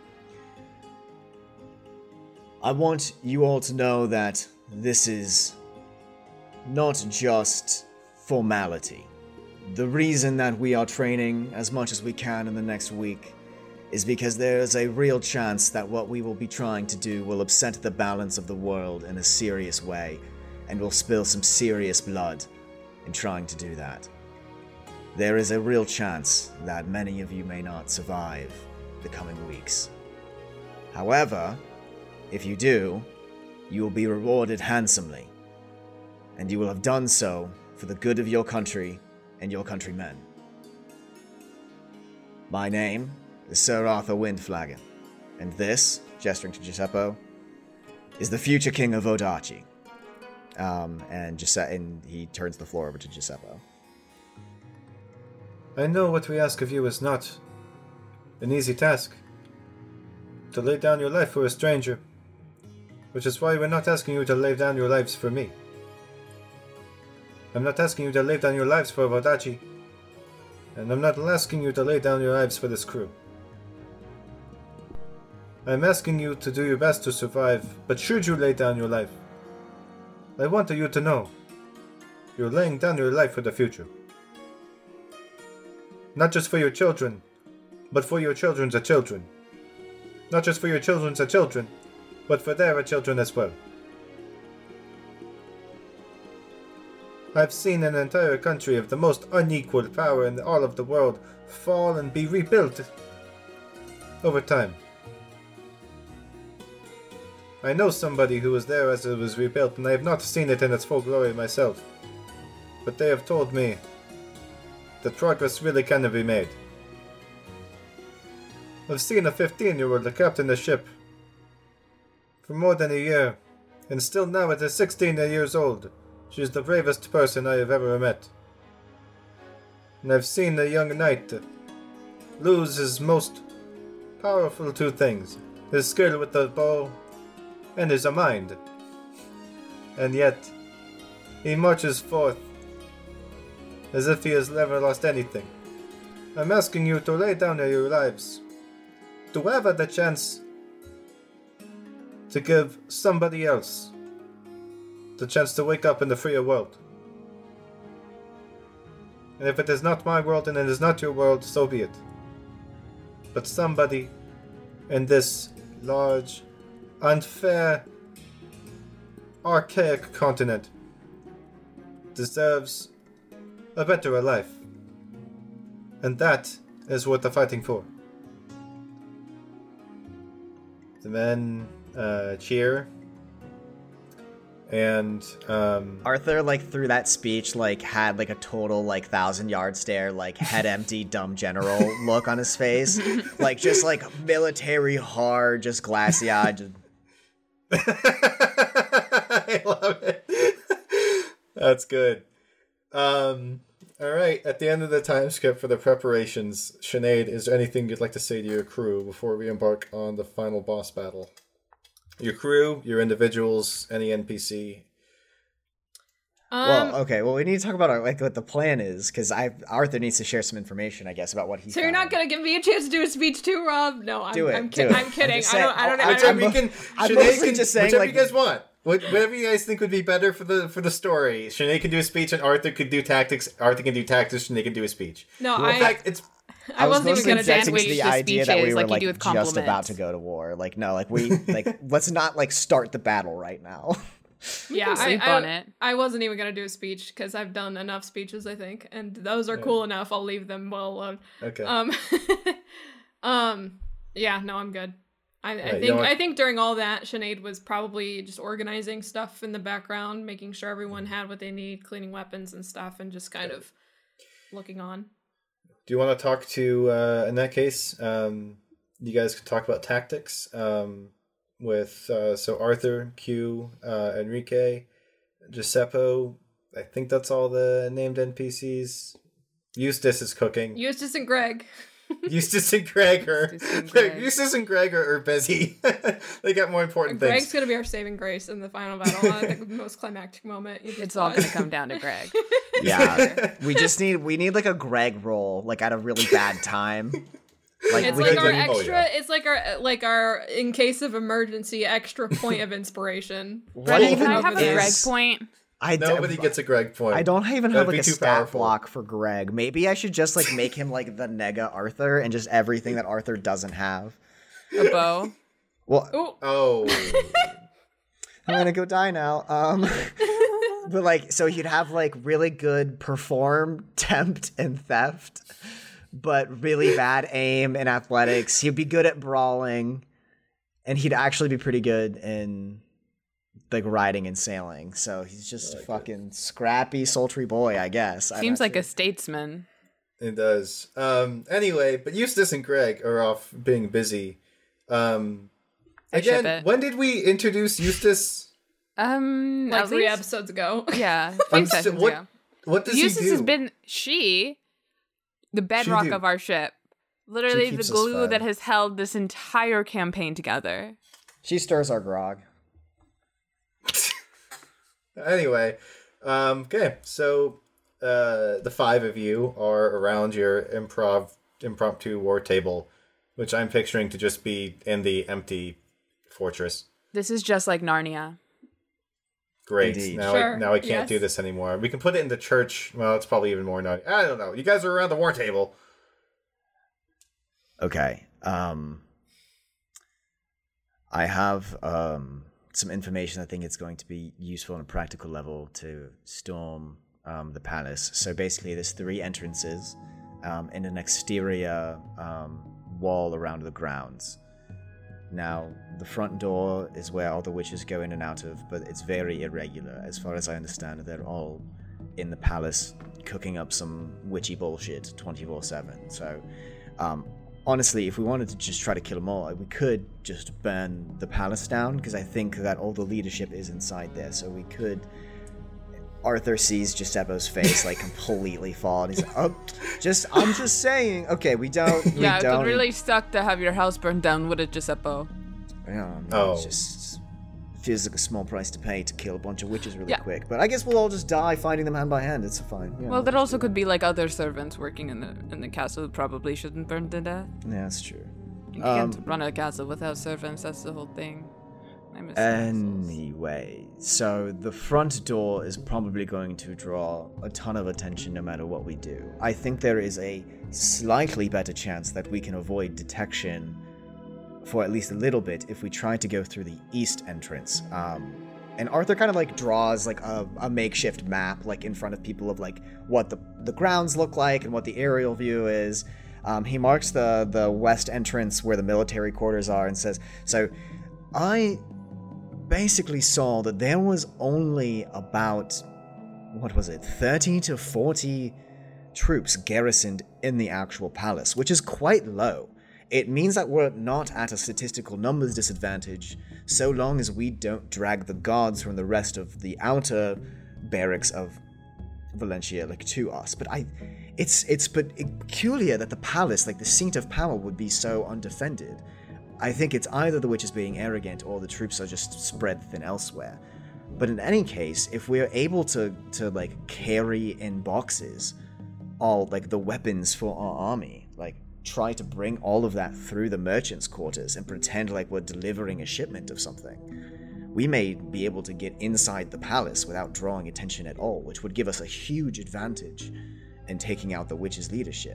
I want you all to know that this is not just formality. The reason that we are training as much as we can in the next week is because there is a real chance that what we will be trying to do will upset the balance of the world in a serious way, and will spill some serious blood in trying to do that. There is a real chance that many of you may not survive the coming weeks. However, if you do, you will be rewarded handsomely, and you will have done so for the good of your country and your countrymen. My name is Sir Arthur Windflagon, and this, gesturing to Giuseppe, is the future king of Odachi. Um, and Giuseppe, and he turns the floor over to Giuseppe. I know what we ask of you is not an easy task. To lay down your life for a stranger. Which is why we're not asking you to lay down your lives for me. I'm not asking you to lay down your lives for Odachi. And I'm not asking you to lay down your lives for this crew. I'm asking you to do your best to survive, but should you lay down your life, I want you to know you're laying down your life for the future. Not just for your children, but for your children's children. Not just for your children's children, but for their children as well. I've seen an entire country of the most unequal power in all of the world fall and be rebuilt over time. I know somebody who was there as it was rebuilt, and I have not seen it in its full glory myself. But they have told me that progress really can be made. I've seen a fifteen-year-old captain a ship for more than a year, and still now at sixteen years old, she is the bravest person I have ever met. And I've seen a young knight lose his most powerful two things, his skill with the bow and his mind. And yet, he marches forth as if he has never lost anything. I'm asking you to lay down your lives, to have the chance to give somebody else the chance to wake up in the freer world. And if it is not my world and it is not your world, so be it. But somebody in this large, unfair, archaic continent deserves a better life. And that is what they're fighting for. The men uh, cheer. And um, Arthur, like, through that speech, like, had like a total like thousand yard stare, like head empty, dumb general look on his face, like just like military hard, just glassy eyed. Just... I love it. That's good. Um, all right. At the end of the time skip for the preparations, Sinead, is there anything you'd like to say to your crew before we embark on the final boss battle? Your crew, your individuals, any N P C. Um, well, okay. Well, we need to talk about our, like what the plan is, because I Arthur needs to share some information, I guess, about what he. So found. you're not gonna give me a chance to do a speech too, Rob? No, I'm. Do it, I'm, do kid- it. I'm kidding. I'm just I don't. I don't. saying- I Whichever don't you can, I'm Sinead mostly can, just saying, whichever like- you guys want. What- Whatever you guys think would be better for the for the story. Sinead can do a speech, and Arthur could do tactics. Arthur can do tactics. Sinead can do a speech. No, Well, I- in fact, it's. I wasn't even mostly gonna objecting to sandwich the the idea that we speeches were like you like do with just about compliments. to go to war. Like, no, like we like let's not like start the battle right now. Yeah, I, sleep I, on it. I wasn't even gonna do a speech because I've done enough speeches, I think, and those are cool enough. I'll leave them well alone. Okay. Um, um, yeah, no, I'm good. I, I Right, you think know what? I think during all that, Sinead was probably just organizing stuff in the background, making sure everyone had what they need, cleaning weapons and stuff, and just kind of looking on. Do you want to talk to, uh, in that case, um, you guys can talk about tactics um, with, uh, so Arthur, Q, uh, Enrique, Giuseppe. I think that's all the named N P Cs. Eustace is cooking. Eustace and Greg. Eustace and Greg are, Eustace and Greg. Eustace and Greg are, are busy. They got more important Greg's things. gonna be our saving grace in the final battle. I think the most climactic moment. You just It's all watched. going to come down to Greg. Yeah, we just need we need like a Greg roll, like at a really bad time. Like It's we like could our do- oh, extra. yeah. It's like our like our in case of emergency extra point of inspiration. What Brennan, even can I have a is- Greg point? I d- Nobody gets a Greg point. I don't even That'd have like be a too stat powerful. block for Greg. Maybe I should just like make him like the nega Arthur and just everything that Arthur doesn't have. A bow? Well, Ooh, Oh. I'm gonna go die now. Um, but like, so he'd have like really good perform, tempt, and theft, but really bad aim and athletics. He'd be good at brawling, and he'd actually be pretty good in like riding and sailing. So he's just a fucking scrappy, sultry boy, I guess. I'm Seems not like sure. a statesman. It does. Um, anyway, but Eustace and Greg are off being busy. Um, I ship again, it. when did we introduce Eustace? Um, like at three least- episodes ago. Yeah, I'm three st- sessions what- ago. What does Eustace he do? has been she, the bedrock do. of our ship. Literally the keeps us glue fed. that has held this entire campaign together. She stirs our grog. Anyway, um, okay, so uh, the five of you are around your improv impromptu war table, which I'm picturing to just be in the empty fortress. This is just like Narnia. Great. Indeed. Now, Sure, I, now I can't yes. do this anymore. We can put it in the church. Well, it's probably even more naughty. I don't know. You guys are around the war table. Okay. Um, I have um, some information I think it's going to be useful on a practical level to storm um, the palace. So basically, there's three entrances um, and an exterior um, wall around the grounds. Now, the front door is where all the witches go in and out of, but it's very irregular. As far as I understand, they're all in the palace cooking up some witchy bullshit twenty-four seven. So, um, honestly, if we wanted to just try to kill them all, we could just burn the palace down, because I think that all the leadership is inside there. So we could... Arthur sees Giuseppe's face like completely fall, and he's like, "Oh, just I'm just saying." Okay, we don't. We Yeah, it don't. would really suck to have your house burned down, would it, Giuseppe? Yeah, I mean, Oh. it just feels like a small price to pay to kill a bunch of witches really Yeah. quick. But I guess we'll all just die fighting them hand by hand. It's fine. Yeah, Well, there we'll also just could be like other servants working in the in the castle who probably shouldn't burn to death. do that. Yeah, that's true. You Um, can't run a castle without servants. That's the whole thing. I miss Anyway, so the front door is probably going to draw a ton of attention no matter what we do. I think there is a slightly better chance that we can avoid detection for at least a little bit if we try to go through the east entrance. Um, and Arthur kind of like draws like a, a makeshift map like in front of people of like what the, the grounds look like and what the aerial view is. Um, he marks the, the west entrance where the military quarters are and says, so I basically saw that there was only about, what was it, thirty to forty troops garrisoned in the actual palace, which is quite low. It means that we're not at a statistical numbers disadvantage so long as we don't drag the guards from the rest of the outer barracks of Valentia like to us. But I it's it's but peculiar that the palace, like the seat of power, would be so undefended. I think it's either the witches being arrogant or the troops are just spread thin elsewhere. But in any case, if we're able to to like carry in boxes all like the weapons for our army, like try to bring all of that through the merchants' quarters and pretend like we're delivering a shipment of something, we may be able to get inside the palace without drawing attention at all, which would give us a huge advantage in taking out the witches' leadership.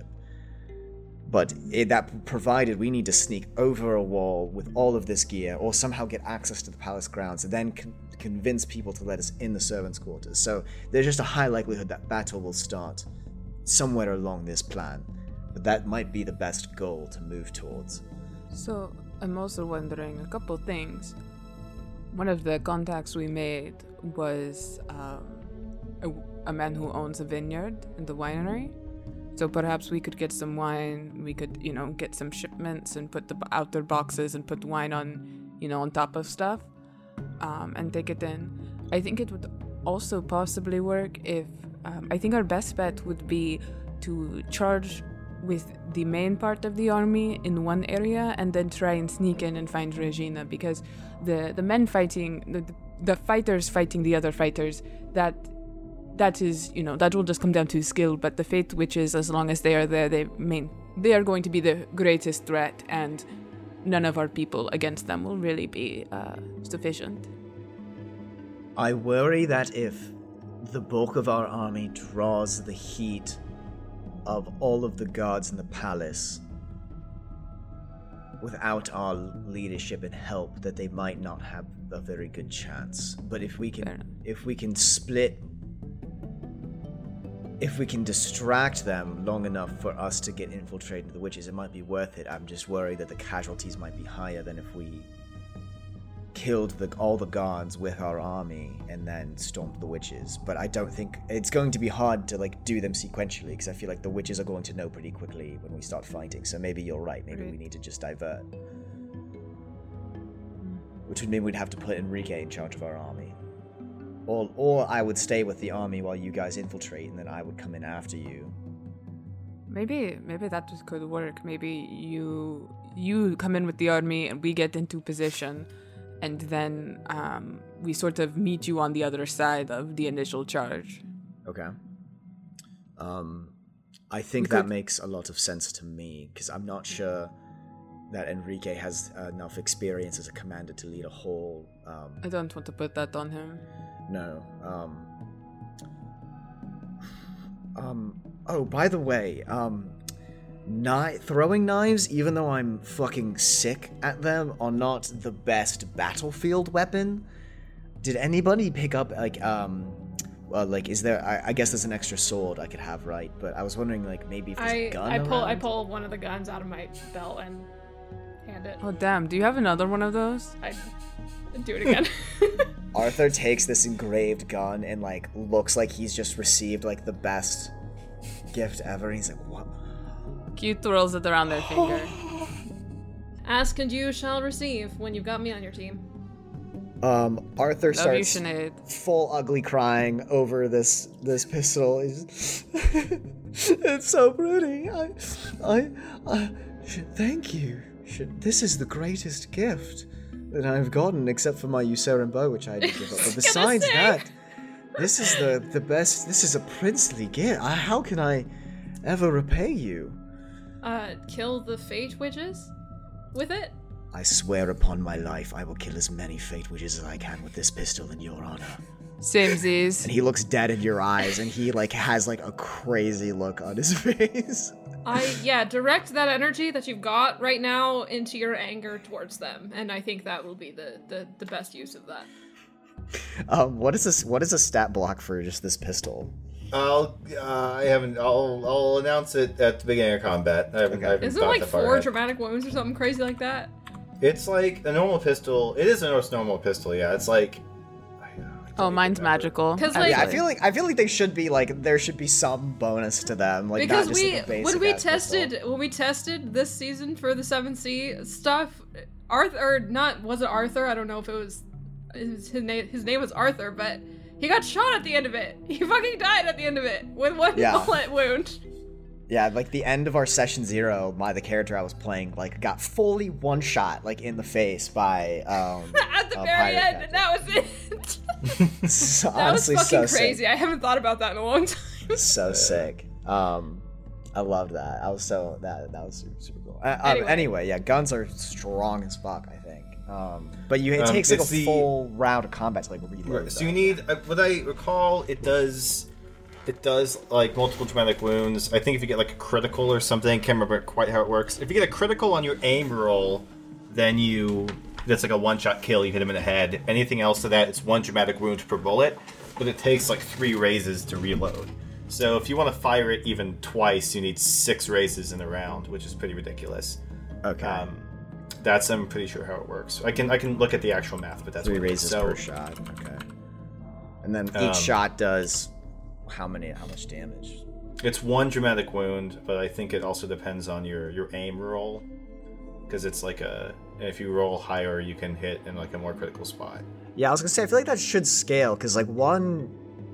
But it, that provided we need to sneak over a wall with all of this gear, or somehow get access to the palace grounds, and then con- convince people to let us in the servants' quarters. So there's just a high likelihood that battle will start somewhere along this plan. But that might be the best goal to move towards. So, I'm also wondering a couple things. One of the contacts we made was um, a, a man who owns a vineyard in the winery. So perhaps we could get some wine, we could, you know, get some shipments and put the outer boxes and put wine on, you know, on top of stuff, um, and take it in. I think it would also possibly work if, um, I think our best bet would be to charge with the main part of the army in one area and then try and sneak in and find Regina, because the, the men fighting, the, the fighters fighting the other fighters, that that is, you know, that will just come down to skill, but the Fate Witches, as long as they are there, they main, they are going to be the greatest threat, and none of our people against them will really be uh, sufficient. I worry that if the bulk of our army draws the heat of all of the guards in the palace without our leadership and help, that they might not have a very good chance. But if we can, if we can split, if we can distract them long enough for us to get infiltrated into the witches, it might be worth it. I'm just worried that the casualties might be higher than if we killed the, all the guards with our army and then stomped the witches. But I don't think it's going to be hard to like do them sequentially, because I feel like the witches are going to know pretty quickly when we start fighting. So maybe you're right. Maybe right. we need to just divert, which would mean we'd have to put Enrique in charge of our army, or or I would stay with the army while you guys infiltrate, and then I would come in after you. Maybe maybe that just could work. Maybe you you come in with the army and we get into position. And then um, we sort of meet you on the other side of the initial charge. Okay. Um, I think we that could... makes a lot of sense to me, because I'm not sure that Enrique has enough experience as a commander to lead a whole... Um, I don't want to put that on him. No. Um, um, oh, by the way, um... Kni- throwing knives, even though I'm fucking sick at them, are not the best battlefield weapon. Did anybody pick up, like, um, well, like, is there, I, I guess there's an extra sword I could have, right? But I was wondering, like, maybe if there's I, a gun I pull around? I pull one of the guns out of my belt and hand it. Oh, damn. Do you have another one of those? I do it again. Arthur takes this engraved gun and, like, looks like he's just received, like, the best gift ever. And he's like, what? Q twirls it around their finger. Ask and you shall receive when you've got me on your team. Um, Arthur Love you, starts Sinead. full ugly crying over this this pistol. He's, it's so pretty. I, I, I should thank you. Should, this is the greatest gift that I've gotten, except for my Eucerin bow, which I had to give up. But besides that, this is the the best. This is a princely gift. I, how can I ever repay you? Uh, kill the Fate Witches with it? I swear upon my life, I will kill as many Fate Witches as I can with this pistol in your honor. Samesies. And he looks dead in your eyes, and he, like, has, like, a crazy look on his face. I, yeah, direct that energy that you've got right now into your anger towards them, and I think that will be the, the, the best use of that. Um, what is this, what is a stat block for just this pistol? I'll. Uh, I haven't. I'll. I'll announce it at the beginning of combat. I haven't. I haven't Isn't it thought like that far four ahead. dramatic wounds or something crazy like that? It's like a normal pistol. It is a normal pistol. Yeah. It's like. I, I Oh, mine's remember. magical. 'Cause, like- Yeah, I feel like I feel like they should be like there should be some bonus to them, like Because not just we like a basic when we ass tested pistol. when we tested this season for the seven C stuff, Arthur or not was it Arthur? I don't know if it was his, his name. His name was Arthur, but he got shot at the end of it. He fucking died at the end of it with one Yeah. bullet wound. Yeah, like the end of our session zero, my the character I was playing like got fully one shot like in the face by um At the a very pirate end, and that was it. So, That was honestly, fucking so crazy. Sick. I haven't thought about that in a long time. So sick. Um, I loved that. I was so that that was super, super cool. Uh, um, Anyway. anyway. yeah, guns are strong as fuck. I think. Um, but you it Um, takes like a it's the- full round of combat to like reload. So you them. need. Uh, what I recall, it does. It does like multiple dramatic wounds. I think if you get like a critical or something, can't remember quite how it works. If you get a critical on your aim roll, then you that's like a one-shot kill. You hit him in the head. Anything else to that, it's one dramatic wound per bullet, but it takes like three raises to reload. So if you want to fire it even twice, you need six raises in a round, which is pretty ridiculous. Okay. Um, that's I'm pretty sure how it works. I can I can look at the actual math, but that's three what it is. raises So, per shot. Okay. And then each Um, shot does how many? How much damage? It's one dramatic wound, but I think it also depends on your, your aim roll, because it's like a if you roll higher, you can hit in like a more critical spot. Yeah, I was gonna say I feel like that should scale because like one.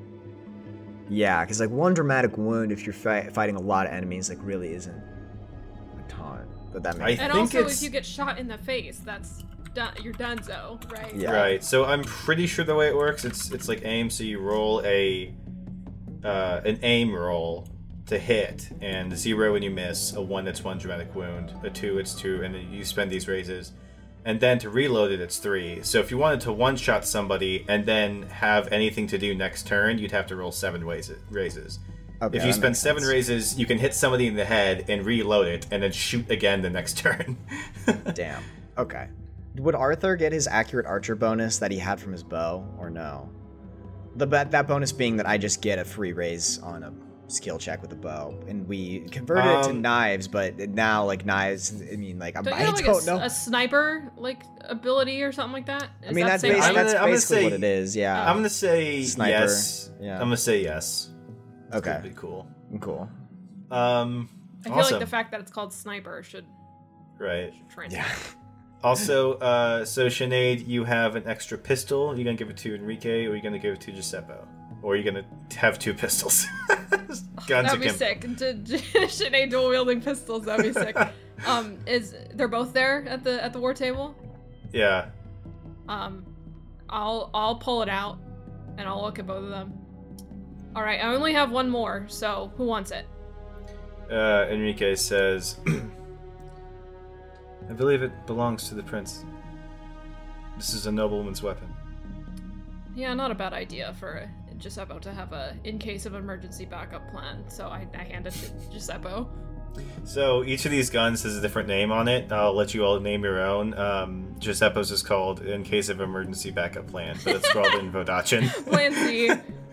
Yeah, because like one dramatic wound, if you're fi- fighting a lot of enemies, like really isn't a ton. But that makes I And think also, it's- if you get shot in the face, that's done. You're donezo, right? Yeah. Right. So I'm pretty sure the way it works, it's it's like aim. So you roll a uh, an aim roll to hit, and zero when you miss. A one, it's one dramatic wound. A two, it's two, and then you spend these raises. And then to reload it, it's three. So if you wanted to one-shot somebody and then have anything to do next turn, you'd have to roll seven raises. Okay, If you that spend makes seven sense. raises, you can hit somebody in the head and reload it, and then shoot again the next turn. Damn. Okay. Would Arthur get his accurate archer bonus that he had from his bow, or no? The that bonus being that I just get a free raise on a skill check with a bow, and we converted it to Um, knives, but now like knives, I mean like I'm, Don't I you have like a, don't s- know. a sniper like ability or something like that? Is I mean that that's, same basi- thing? I'm gonna- that's I'm gonna basically say- what it is. Yeah. I'm gonna say Sniper, yes. yeah. I'm gonna say yes. It's Okay. gonna be cool. Cool. Um, I feel awesome. like the fact that it's called sniper should Right. translate. Yeah. Also, uh, so Sinead, you have an extra pistol. Are you gonna give it to Enrique, or are you gonna give it to Giuseppe? Or are you gonna have two pistols? Guns That'd be again. sick. Sinead dual wielding pistols. That'd be sick. Um, is they're both there at the at the war table? Yeah. Um, I'll I'll pull it out, and I'll look at both of them. All right, I only have one more. So who wants it? Uh, Enrique says, I believe it belongs to the prince. This is a nobleman's weapon. Yeah, not a bad idea for Giuseppe to have a in case of emergency backup plan. So I, I hand it to Giuseppe. So each of these guns has a different name on it. I'll let you all name your own. Um, Giuseppe's is called In Case of Emergency Backup Plan, but it's scrawled in Vodachin. Plan C.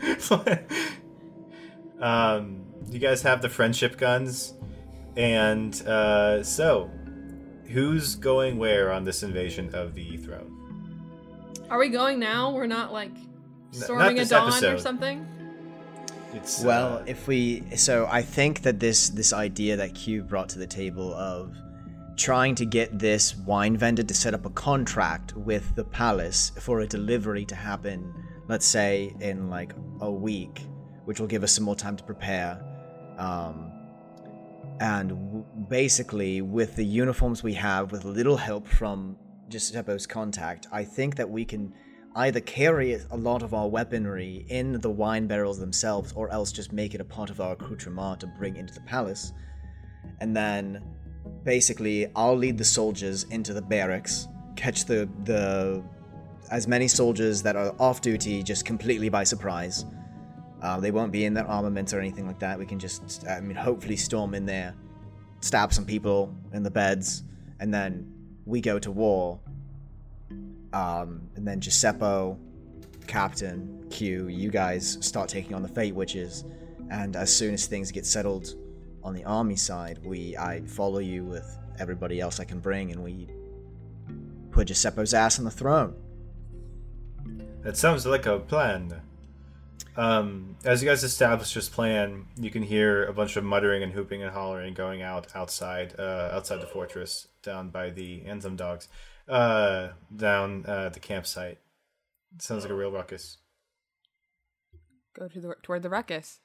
um, you guys have the friendship guns, and uh, so who's going where on this invasion of the throne? Are we going now? We're not like storming a this dawn or episode. something. It's Well, uh, if we so I think that this this idea that Q brought to the table of trying to get this wine vendor to set up a contract with the palace for a delivery to happen, let's say in like a week, which will give us some more time to prepare. Um, and w- basically, with the uniforms we have, with a little help from Giuseppe's contact, I think that we can either carry a lot of our weaponry in the wine barrels themselves, or else just make it a part of our accoutrement to bring into the palace. And then, basically, I'll lead the soldiers into the barracks, catch the the as many soldiers that are off duty just completely by surprise. Uh, they won't be in their armament or anything like that. We can just, I mean, hopefully storm in there, stab some people in the beds, and then we go to war. Um, and then Giuseppe, Captain, Q, you guys start taking on the Fate Witches, and as soon as things get settled on the army side, we I follow you with everybody else I can bring, and we put Giuseppe's ass on the throne. That sounds like a plan. Um, as you guys establish this plan, you can hear a bunch of muttering and hooping and hollering going out outside, uh, outside the fortress, down by the Anzum dogs, uh, down uh, the campsite. It sounds like a real ruckus. Go to the toward the ruckus.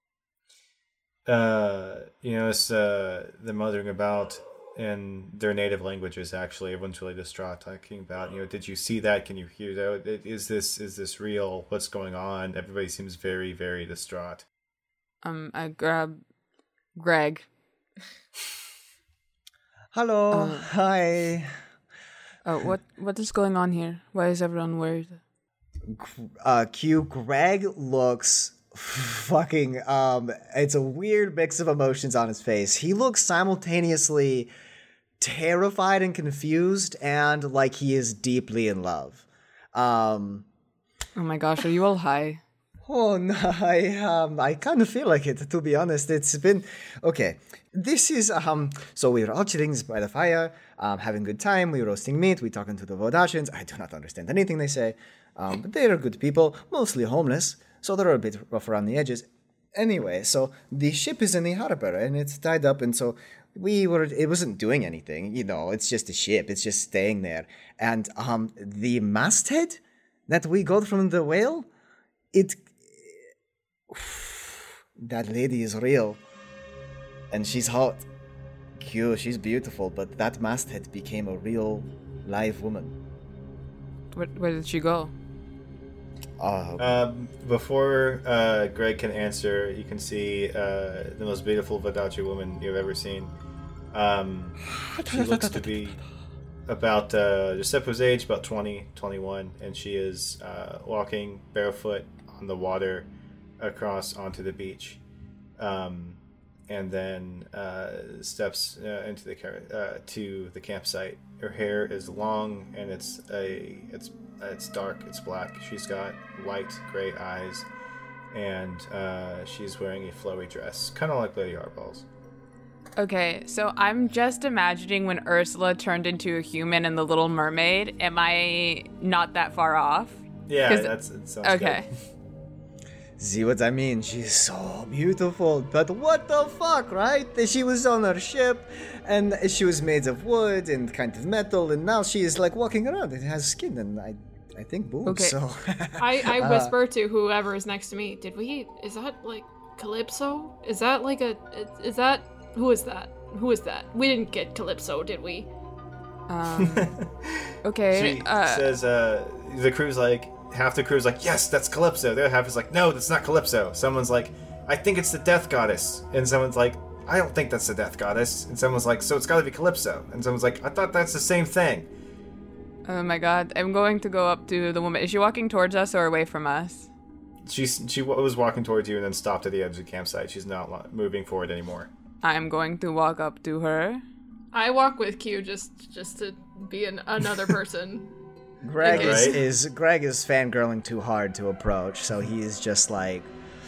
Uh, you know, it's uh, they're muttering about in their native languages. Actually, everyone's really distraught, talking about, you know, did you see that? Can you hear that? Is this is this real? What's going on? Everybody seems very, very distraught. Um, I grab Greg. Hello, Uh, hi. Oh, what what is going on here? Why is everyone worried? Uh, Q, Greg looks fucking, um, it's a weird mix of emotions on his face. He looks simultaneously terrified and confused, and like he is deeply in love. Um, Oh my gosh, are you all high? oh no, I um, I kind of feel like it. To be honest, it's been okay. This is um. So we were all chilling by the fire, um, having a good time. We were roasting meat. We talking to the Vodashans. I do not understand anything they say, um, but they are good people, mostly homeless, so they're a bit rough around the edges. Anyway, so the ship is in the harbor and it's tied up, and so we were. It wasn't doing anything, you know. It's just a ship. It's just staying there, and um, the masthead that we got from the whale, it. That lady is real, and she's hot. Q, she's beautiful, but that masthead became a real, live woman. Where, where did she go? Oh, Um, before uh, Greg can answer, you can see uh, the most beautiful Vodacce woman you've ever seen. Um, she looks to be about uh, Giuseppe's age, about twenty, twenty-one, and she is uh, walking barefoot on the water across onto the beach, um, and then uh, steps uh, into the car- uh, to the campsite. Her hair is long and it's a it's it's dark. It's black. She's got light gray eyes, and uh, she's wearing a flowy dress, kind of like Lady Hardballs. Okay, so I'm just imagining when Ursula turned into a human in The Little Mermaid. Am I not that far off? Yeah, 'Cause- that's it sounds Okay. good. see what I mean? She's so beautiful, but what the fuck, right? She was on her ship, and she was made of wood and kind of metal, and now she is like walking around. It has skin, and I, I think boobs. Okay. So I, I Uh, whisper to whoever is next to me. Did we? Is that like Calypso? Is that like a? Is that who is that? Who is that? We didn't get Calypso, did we? Um, okay. She uh, says, uh, the crew's like, half the crew's like, yes, that's Calypso. The other half is like, no, that's not Calypso. Someone's like, I think it's the Death Goddess. And someone's like, I don't think that's the Death Goddess. And someone's like, so it's gotta be Calypso. And someone's like, I thought that's the same thing. Oh my god, I'm going to go up to the woman. Is she walking towards us or away from us? She's, she w- was walking towards you and then stopped at the edge of the campsite. She's not lo- moving forward anymore. I'm going to walk up to her. I walk with Q just just to be an, another person. Greg Okay. is, Right. is Greg is fangirling too hard to approach, so he is just like,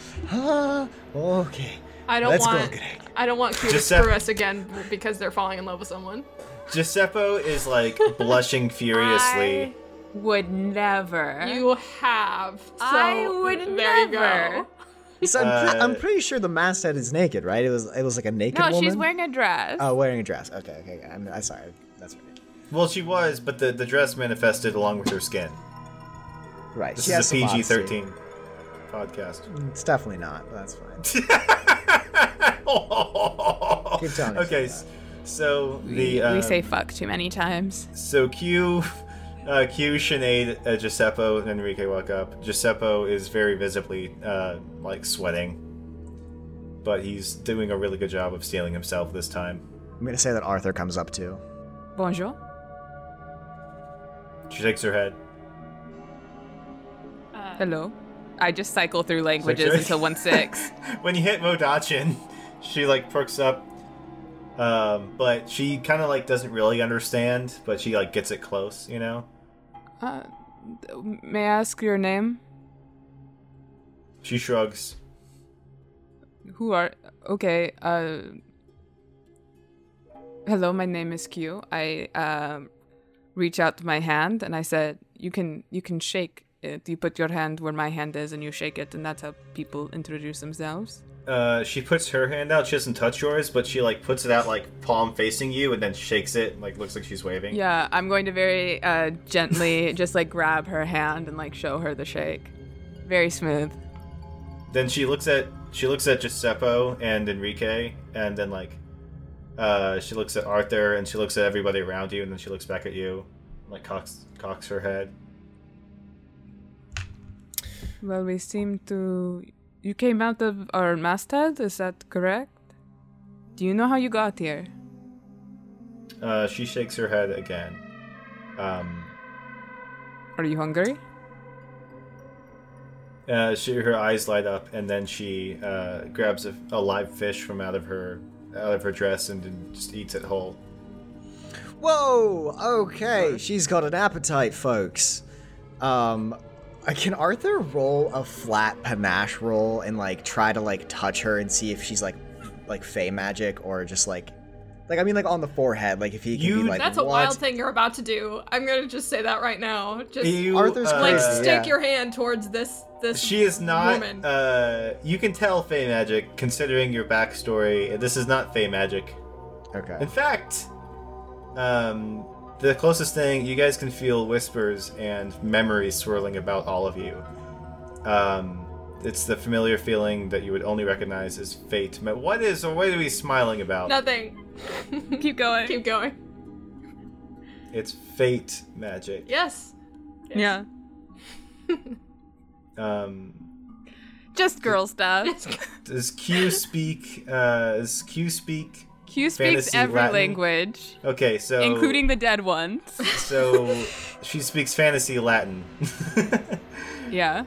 ah, okay. I don't Let's go, want Greg. I don't want Q to Giuseppe- screw us again because they're falling in love with someone. Giuseppe is like blushing furiously. I would never. You have. So I would there never. you go. So I'm, pre- Uh, I'm pretty sure the masthead is naked, right? It was it was like a naked No, woman. she's wearing a dress. Oh, wearing a dress. Okay, okay. I'm, I'm sorry. That's right. Well, she was, but the, the dress manifested along with her skin. Right. This she has is a some P G modesty. thirteen podcast. It's definitely not. But that's fine. Keep telling yourself Okay, that. s- so we, the um, we say fuck too many times. so Q, uh, Q, Sinead, uh, Giuseppe, and Enrique walk up. Giuseppe is very visibly uh, like sweating, but he's doing a really good job of stealing himself this time. I'm gonna say that Arthur comes up too. Bonjour. She shakes her head. Hello. I just cycle through languages Okay. until one six. When you hit Modachin, she like perks up, um, but she kind of like doesn't really understand, but she like gets it close, you know. Uh, may I ask your name? She shrugs. Who are okay? Uh, hello, my name is Q. I um, reach out my hand and I said, "You can you can shake it. You put your hand where my hand is and you shake it, and that's how people introduce themselves." Uh, she puts her hand out. She doesn't touch yours, but she like puts it out like palm facing you, and then shakes it. Like looks like she's waving. Yeah, I'm going to very uh, gently just like grab her hand and like show her the shake. Very smooth. Then she looks at she looks at Giuseppe and Enrique, and then like uh, she looks at Arthur, and she looks at everybody around you, and then she looks back at you, like cocks cocks her head. Well, we seem to. You came out of our masthead, is that correct? Do you know how you got here? Uh, she shakes her head again. Um, Are you hungry? uh, she her eyes light up, and then she uh, grabs a, a live fish from out of her out of her dress and then just eats it whole. Whoa! Okay, she's got an appetite, folks. Um, uh, can Arthur roll a flat panache roll and like try to like touch her and see if she's like like fey magic or just like like I mean like on the forehead, like if he can You- be like That's a what? wild thing you're about to do. I'm gonna just say that right now. Just You, Arthur's uh, like crazy, stick yeah. your hand towards this this She is not. woman. Uh, you can tell Fey magic considering your backstory. This is not Fey magic. Okay. In fact, um, the closest thing you guys can feel whispers and memories swirling about all of you. Um, it's the familiar feeling that you would only recognize as fate. But what is or what are we smiling about? Nothing. Keep going. Keep going. It's fate magic. Yes. Yeah. Um, Just girl stuff. does Q speak? Uh, does Q speak? Q speaks Fantasy every Latin? language, Okay, so including the dead ones. so she speaks fantasy Latin. Yeah.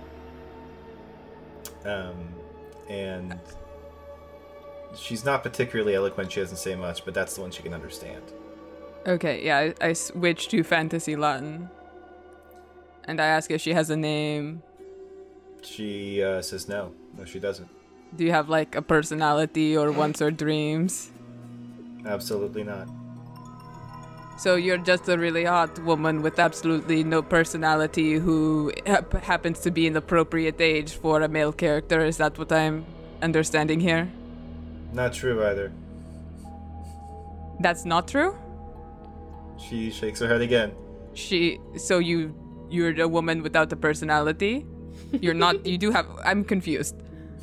Um, and she's not particularly eloquent. She doesn't say much, but that's the one she can understand. Okay, yeah, I, I switch to Fantasy Latin. And I ask if she has a name. She uh, says no. No, she doesn't. Do you have like a personality or wants or dreams? Absolutely not. So you're just a really hot woman with absolutely no personality who hap- happens to be an appropriate age for a male character. Is that what I'm understanding here? Not true either. That's not true? She shakes her head again. She so you you're a woman without a personality? You're not you do have I'm confused.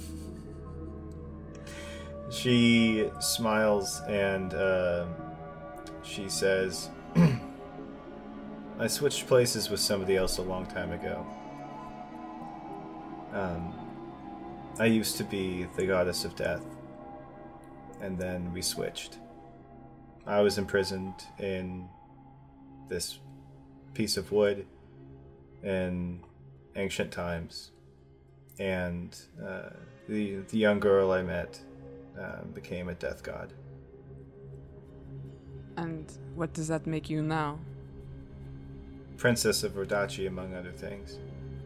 She smiles and uh, she says, I switched places with somebody else a long time ago. Um, I used to be the goddess of death, and then we switched. I was imprisoned in this piece of wood in ancient times, and uh, the, the young girl I met uh, became a death god. And what does that make you now? Princess of Rodachi, among other things.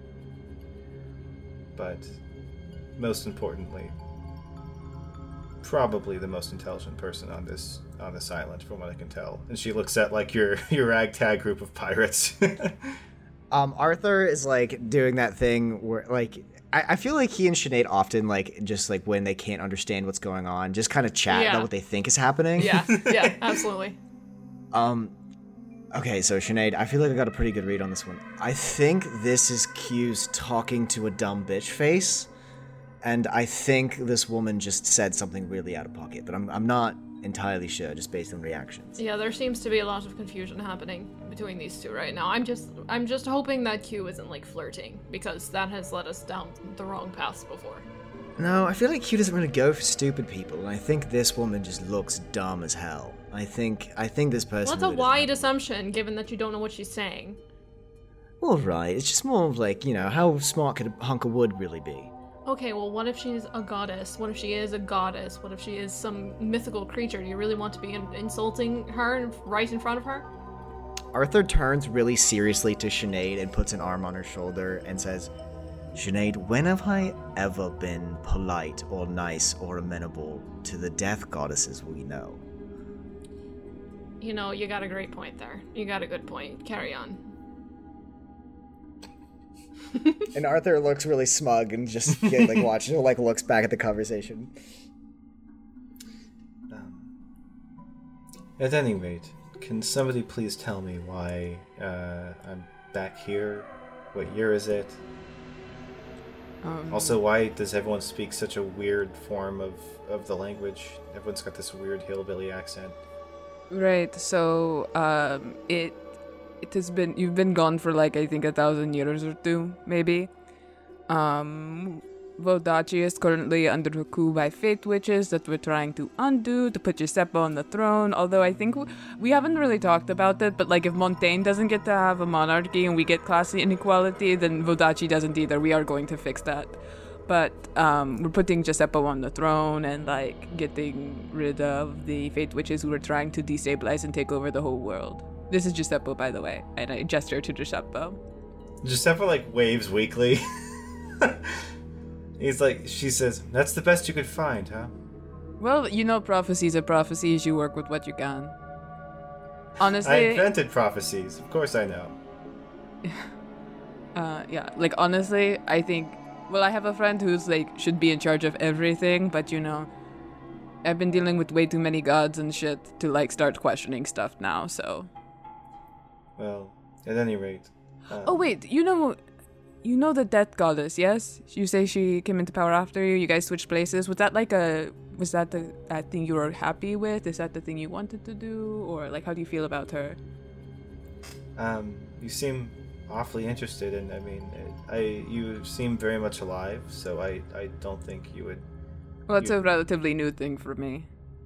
But most importantly, probably the most intelligent person on this on this island, from what I can tell. And she looks at like your your ragtag group of pirates. Um, Arthur is like doing that thing where like I, I feel like he and Sinead often like just like when they can't understand what's going on, just kind of chat Yeah. about what they think is happening. Yeah, yeah, absolutely. Um, okay, so Sinead, I feel like I got a pretty good read on this one. I think this is Q's talking to a dumb bitch face, and I think this woman just said something really out of pocket, but I'm I'm not entirely sure, just based on reactions. Yeah, there seems to be a lot of confusion happening between these two right now. I'm just I'm just hoping that Q isn't like flirting, because that has led us down the wrong paths before. No, I feel like Q doesn't really go for stupid people, and I think this woman just looks dumb as hell. I think I think this person. Well, that's a really doesn't wide have- assumption, given that you don't know what she's saying. All right, it's just more of like, you know, how smart could a hunk of wood really be? Okay, well, what if she's a goddess? What if she is a goddess? What if she is some mythical creature? Do you really want to be in- insulting her in- right in front of her? Arthur turns really seriously to Sinead and puts an arm on her shoulder and says, Sinead, when have I ever been polite or nice or amenable to the death goddesses we know? You know, you got a great point there. You got a good point. Carry on. And Arthur looks really smug and just like watches, like looks back at the conversation. Um, at any rate, can somebody please tell me why uh, I'm back here? What year is it? Um, Also, why does everyone speak such a weird form of, of the language? Everyone's got this weird hillbilly accent. Right, so um it it has been you've been gone for like I think a thousand years or two, maybe. Um Vodachi is currently under a coup by Fate Witches that we're trying to undo to put Giuseppe on the throne, although I think w- we haven't really talked about it, but like if Montaigne doesn't get to have a monarchy and we get class inequality, then Vodachi doesn't either. We are going to fix that. But um, we're putting Giuseppe on the throne and like getting rid of the Fate Witches who are trying to destabilize and take over the whole world. This is Giuseppe, by the way, and I gesture to Giuseppe. Giuseppe like waves weakly. He's like, she says, "That's the best you could find, huh?" Well, you know, prophecies are prophecies. You work with what you can. I Honestly, invented prophecies. Of course I know. uh, yeah, like honestly, I think. Well, I have a friend who's like should be in charge of everything, but you know, I've been dealing with way too many gods and shit to like start questioning stuff now. So. Well, at any rate. Um, Oh wait, you know, you know the Death Goddess, yes? You say she came into power after you. You guys switched places. Was that like a? Was that the that thing you were happy with? Is that the thing you wanted to do, or like how do you feel about her? Um, you seem awfully interested, and I mean, I you seem very much alive, so I I don't think you would. Well, it's You- a relatively new thing for me.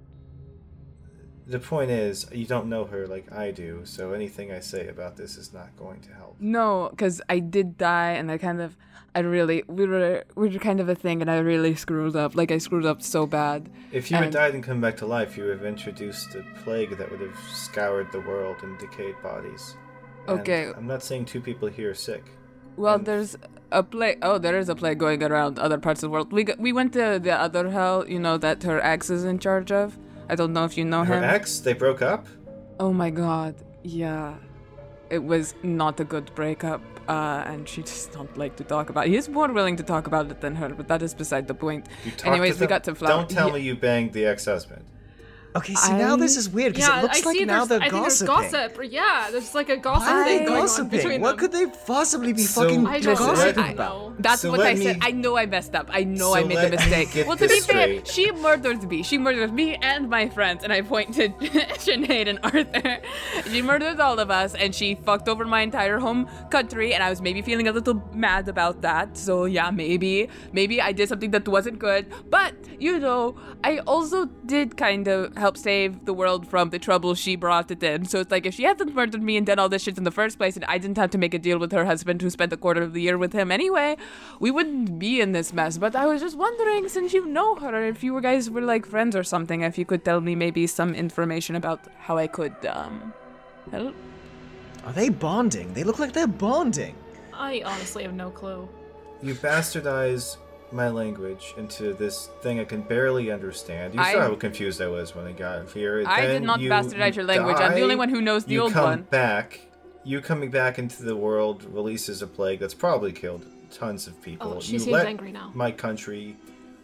The point is, you don't know her like I do, so anything I say about this is not going to help. No, because I did die, and I kind of, I really, we were, we were kind of a thing, and I really screwed up. Like I screwed up so bad. If you had And- died and come back to life, you would have introduced a plague that would have scoured the world and decayed bodies. And Okay. I'm not saying two people here are sick. Well, And- there's a plague. Oh, there is a plague going around other parts of the world. We got, we went to the other hell, you know, that her ex is in charge of. I don't know if you know Her him. ex, they broke up? Oh my god, yeah. It was not a good breakup, uh, and she just don't like to talk about it. He's more willing to talk about it than her, but that is beside the point. You talked Anyways, to we them? got to flower. Don't tell Ye- me you banged the ex-husband. Okay, see now this is weird because Yeah, it looks I like see now there's, they're I think there's gossiping. gossip. Or yeah, there's like a gossip Why are thing they going on gossiping? between What them. could they possibly be So- fucking I don't gossiping I about? know. That's So what let I said. me- I know I messed up. I know So I made let a me mistake. get Well, to be this fair, straight. she murdered me. She murdered me and my friends, and I point to Sinead and Arthur. She murdered all of us, and she fucked over my entire home country, and I was maybe feeling a little mad about that. So yeah, maybe, maybe I did something that wasn't good. But, you know, I also did kind of help save the world from the trouble she brought it in. So it's like, if she hadn't murdered me and done all this shit in the first place, and I didn't have to make a deal with her husband who spent a quarter of the year with him anyway, we wouldn't be in this mess. But I was just wondering, since you know her, if you guys were like friends or something, if you could tell me maybe some information about how I could, um, help. Are they bonding? They look like they're bonding. I honestly have no clue. You bastardize my language into this thing I can barely understand. You I- saw how confused I was when I got here. I did Then not you- bastardize you your language. I'm the only die, one who knows the you old come one. back. You coming back into the world releases a plague that's probably killed tons of people. Oh, she you seems let angry now. my country.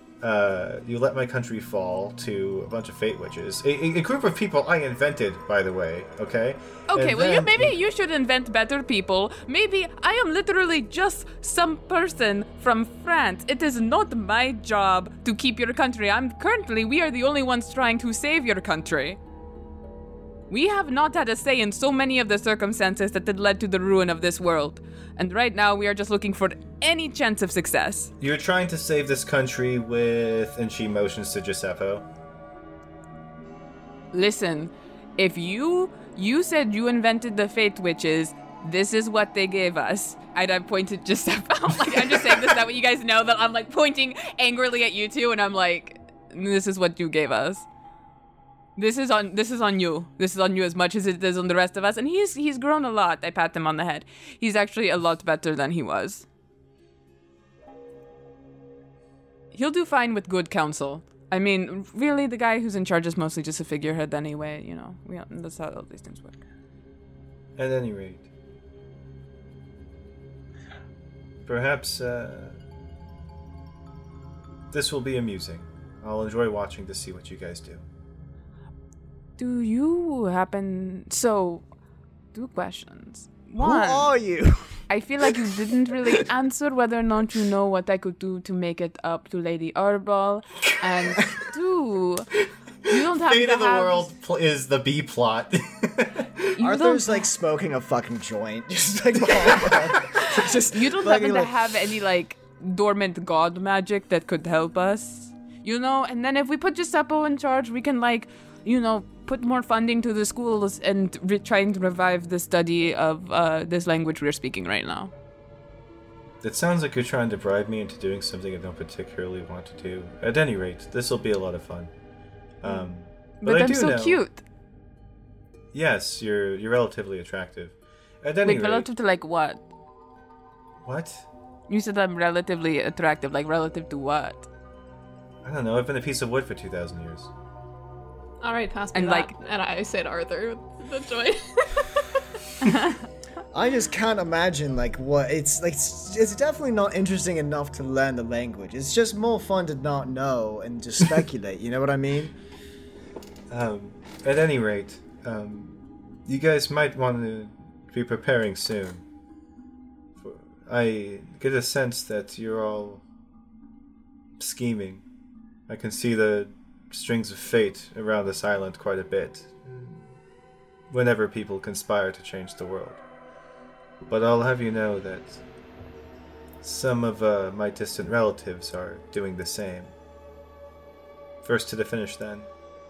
Uh, you let my country fall to a bunch of fate witches. A, a, a group of people I invented, by the way. Okay. Okay, And well, you, then- maybe you should invent better people. Maybe I am literally just some person from France. It is not my job to keep your country. I'm currently, we are the only ones trying to save your country. We have not had a say in so many of the circumstances that had led to the ruin of this world. And right now, we are just looking for any chance of success. You're trying to save this country with, and she motions to Giuseppe. Listen, if you you said you invented the Fate Witches, this is what they gave us. And I pointed just out, like I'm just saying this that way you guys know that I'm like pointing angrily at you two, and I'm like, this is what you gave us. This is on this is on you. This is on you as much as it is on the rest of us. And he's he's grown a lot. I pat him on the head. He's actually a lot better than he was. He'll do fine with good counsel. I mean, really, the guy who's in charge is mostly just a figurehead anyway, you know. We, that's how all these things work. At any rate, perhaps uh, this will be amusing. I'll enjoy watching to see what you guys do. Do you happen... So, two questions. Who One, are you? I feel like you didn't really answer whether or not you know what I could do to make it up to Lady Arbol. And two, you don't have Fate to of the have... World pl- is the B plot. you Arthur's don't- like smoking a fucking joint, just like It's just You don't fucking, happen to like- have any, like, dormant god magic that could help us? You know, and then if we put Giuseppe in charge, we can, like, you know, put more funding to the schools and re- try and revive the study of uh, this language we're speaking right now. It sounds like you're trying to bribe me into doing something I don't particularly want to do. At any rate, this will be a lot of fun. Um, but, But I I'm do so know, cute. Yes, you're you're relatively attractive. At any Like rate, relative to like what? what? You said I'm relatively attractive. Like relative to what? I don't know. I've been a piece of wood for two thousand years. All right, pass me And, that. like- And I say to Arthur, the joy. I just can't imagine like what it's like. It's, it's definitely not interesting enough to learn the language. It's just more fun to not know and just speculate. You know what I mean? Um, at any rate, um, you guys might want to be preparing soon. For, I get a sense that you're all scheming. I can see the strings of fate around this island quite a bit. Whenever people conspire to change the world. But I'll have you know that some of uh, my distant relatives are doing the same. First to the finish, then.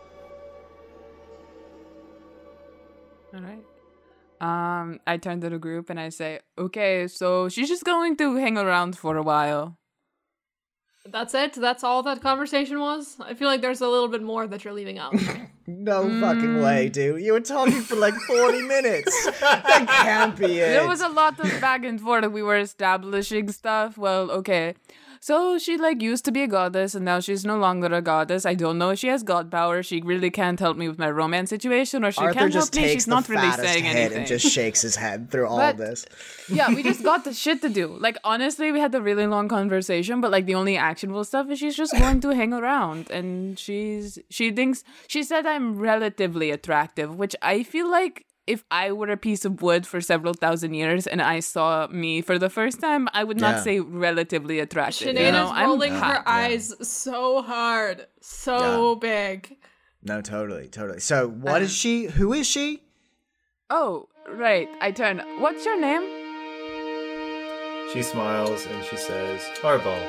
All right. Um, I turn to the group and I say, okay, so she's just going to hang around for a while. That's it? That's all that conversation was? I feel like there's a little bit more that you're leaving out. No fucking way, dude. You were talking for like forty minutes. That can't be it. There was a lot of back and forth. We were establishing stuff. Well, okay. So she like used to be a goddess and now she's no longer a goddess. I don't know if she has god power. She really can't help me with my romance situation, or she Arthur can't just help me. takes She's not the really fattest saying head anything. and just shakes his head through all But- of this. Yeah, we just got the shit to do. Like, honestly, we had a really long conversation, but like the only actionable stuff is she's just going to hang around, and she's she thinks she said I'm relatively attractive, which I feel like if I were a piece of wood for several thousand years and I saw me for the first time, I would not Yeah. say relatively attractive. Sinead you know? is I'm rolling hot. her eyes so hard. So Yeah. big. No, totally, totally. So, what is she? Who is she? Oh, right. I turn. What's your name? She smiles and she says, Harball.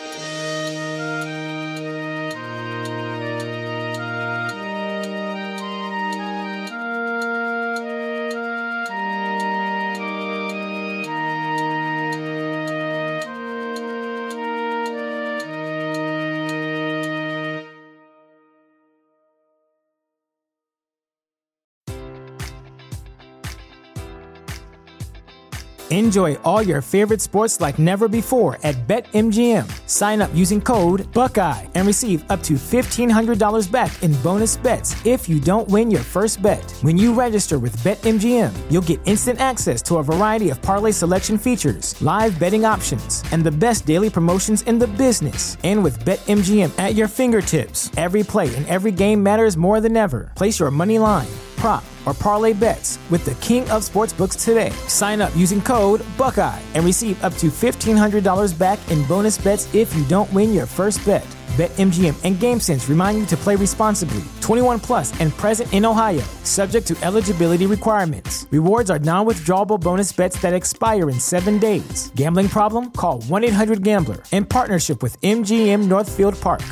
Enjoy all your favorite sports like never before at BetMGM. Sign up using code Buckeye and receive up to fifteen hundred dollars back in bonus bets if you don't win your first bet. When you register with BetMGM, you'll get instant access to a variety of parlay selection features, live betting options, and the best daily promotions in the business. And with BetMGM at your fingertips, every play and every game matters more than ever. Place your money line, prop, or parlay bets with the king of sportsbooks today. Sign up using code Buckeye and receive up to fifteen hundred dollars back in bonus bets if you don't win your first bet. BetMGM and GameSense remind you to play responsibly. twenty-one plus and present in Ohio, subject to eligibility requirements. Rewards are non-withdrawable bonus bets that expire in seven days. Gambling problem? Call one eight hundred gambler. In partnership with M G M Northfield Park.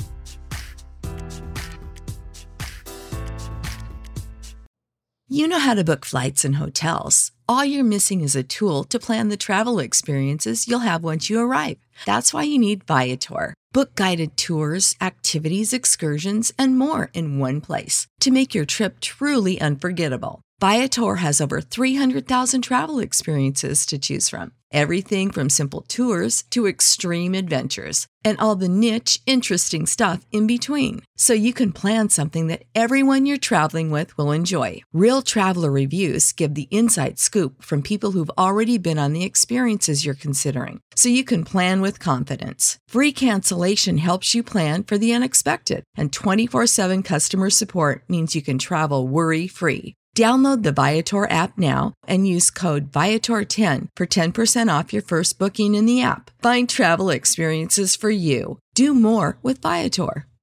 You know how to book flights and hotels. All you're missing is a tool to plan the travel experiences you'll have once you arrive. That's why you need Viator. Book guided tours, activities, excursions, and more in one place to make your trip truly unforgettable. Viator has over three hundred thousand travel experiences to choose from. Everything from simple tours to extreme adventures and all the niche, interesting stuff in between. So you can plan something that everyone you're traveling with will enjoy. Real traveler reviews give the inside scoop from people who've already been on the experiences you're considering. So you can plan with confidence. Free cancellation helps you plan for the unexpected. And twenty-four seven customer support means you can travel worry-free. Download the Viator app now and use code Viator ten for ten percent off your first booking in the app. Find travel experiences for you. Do more with Viator.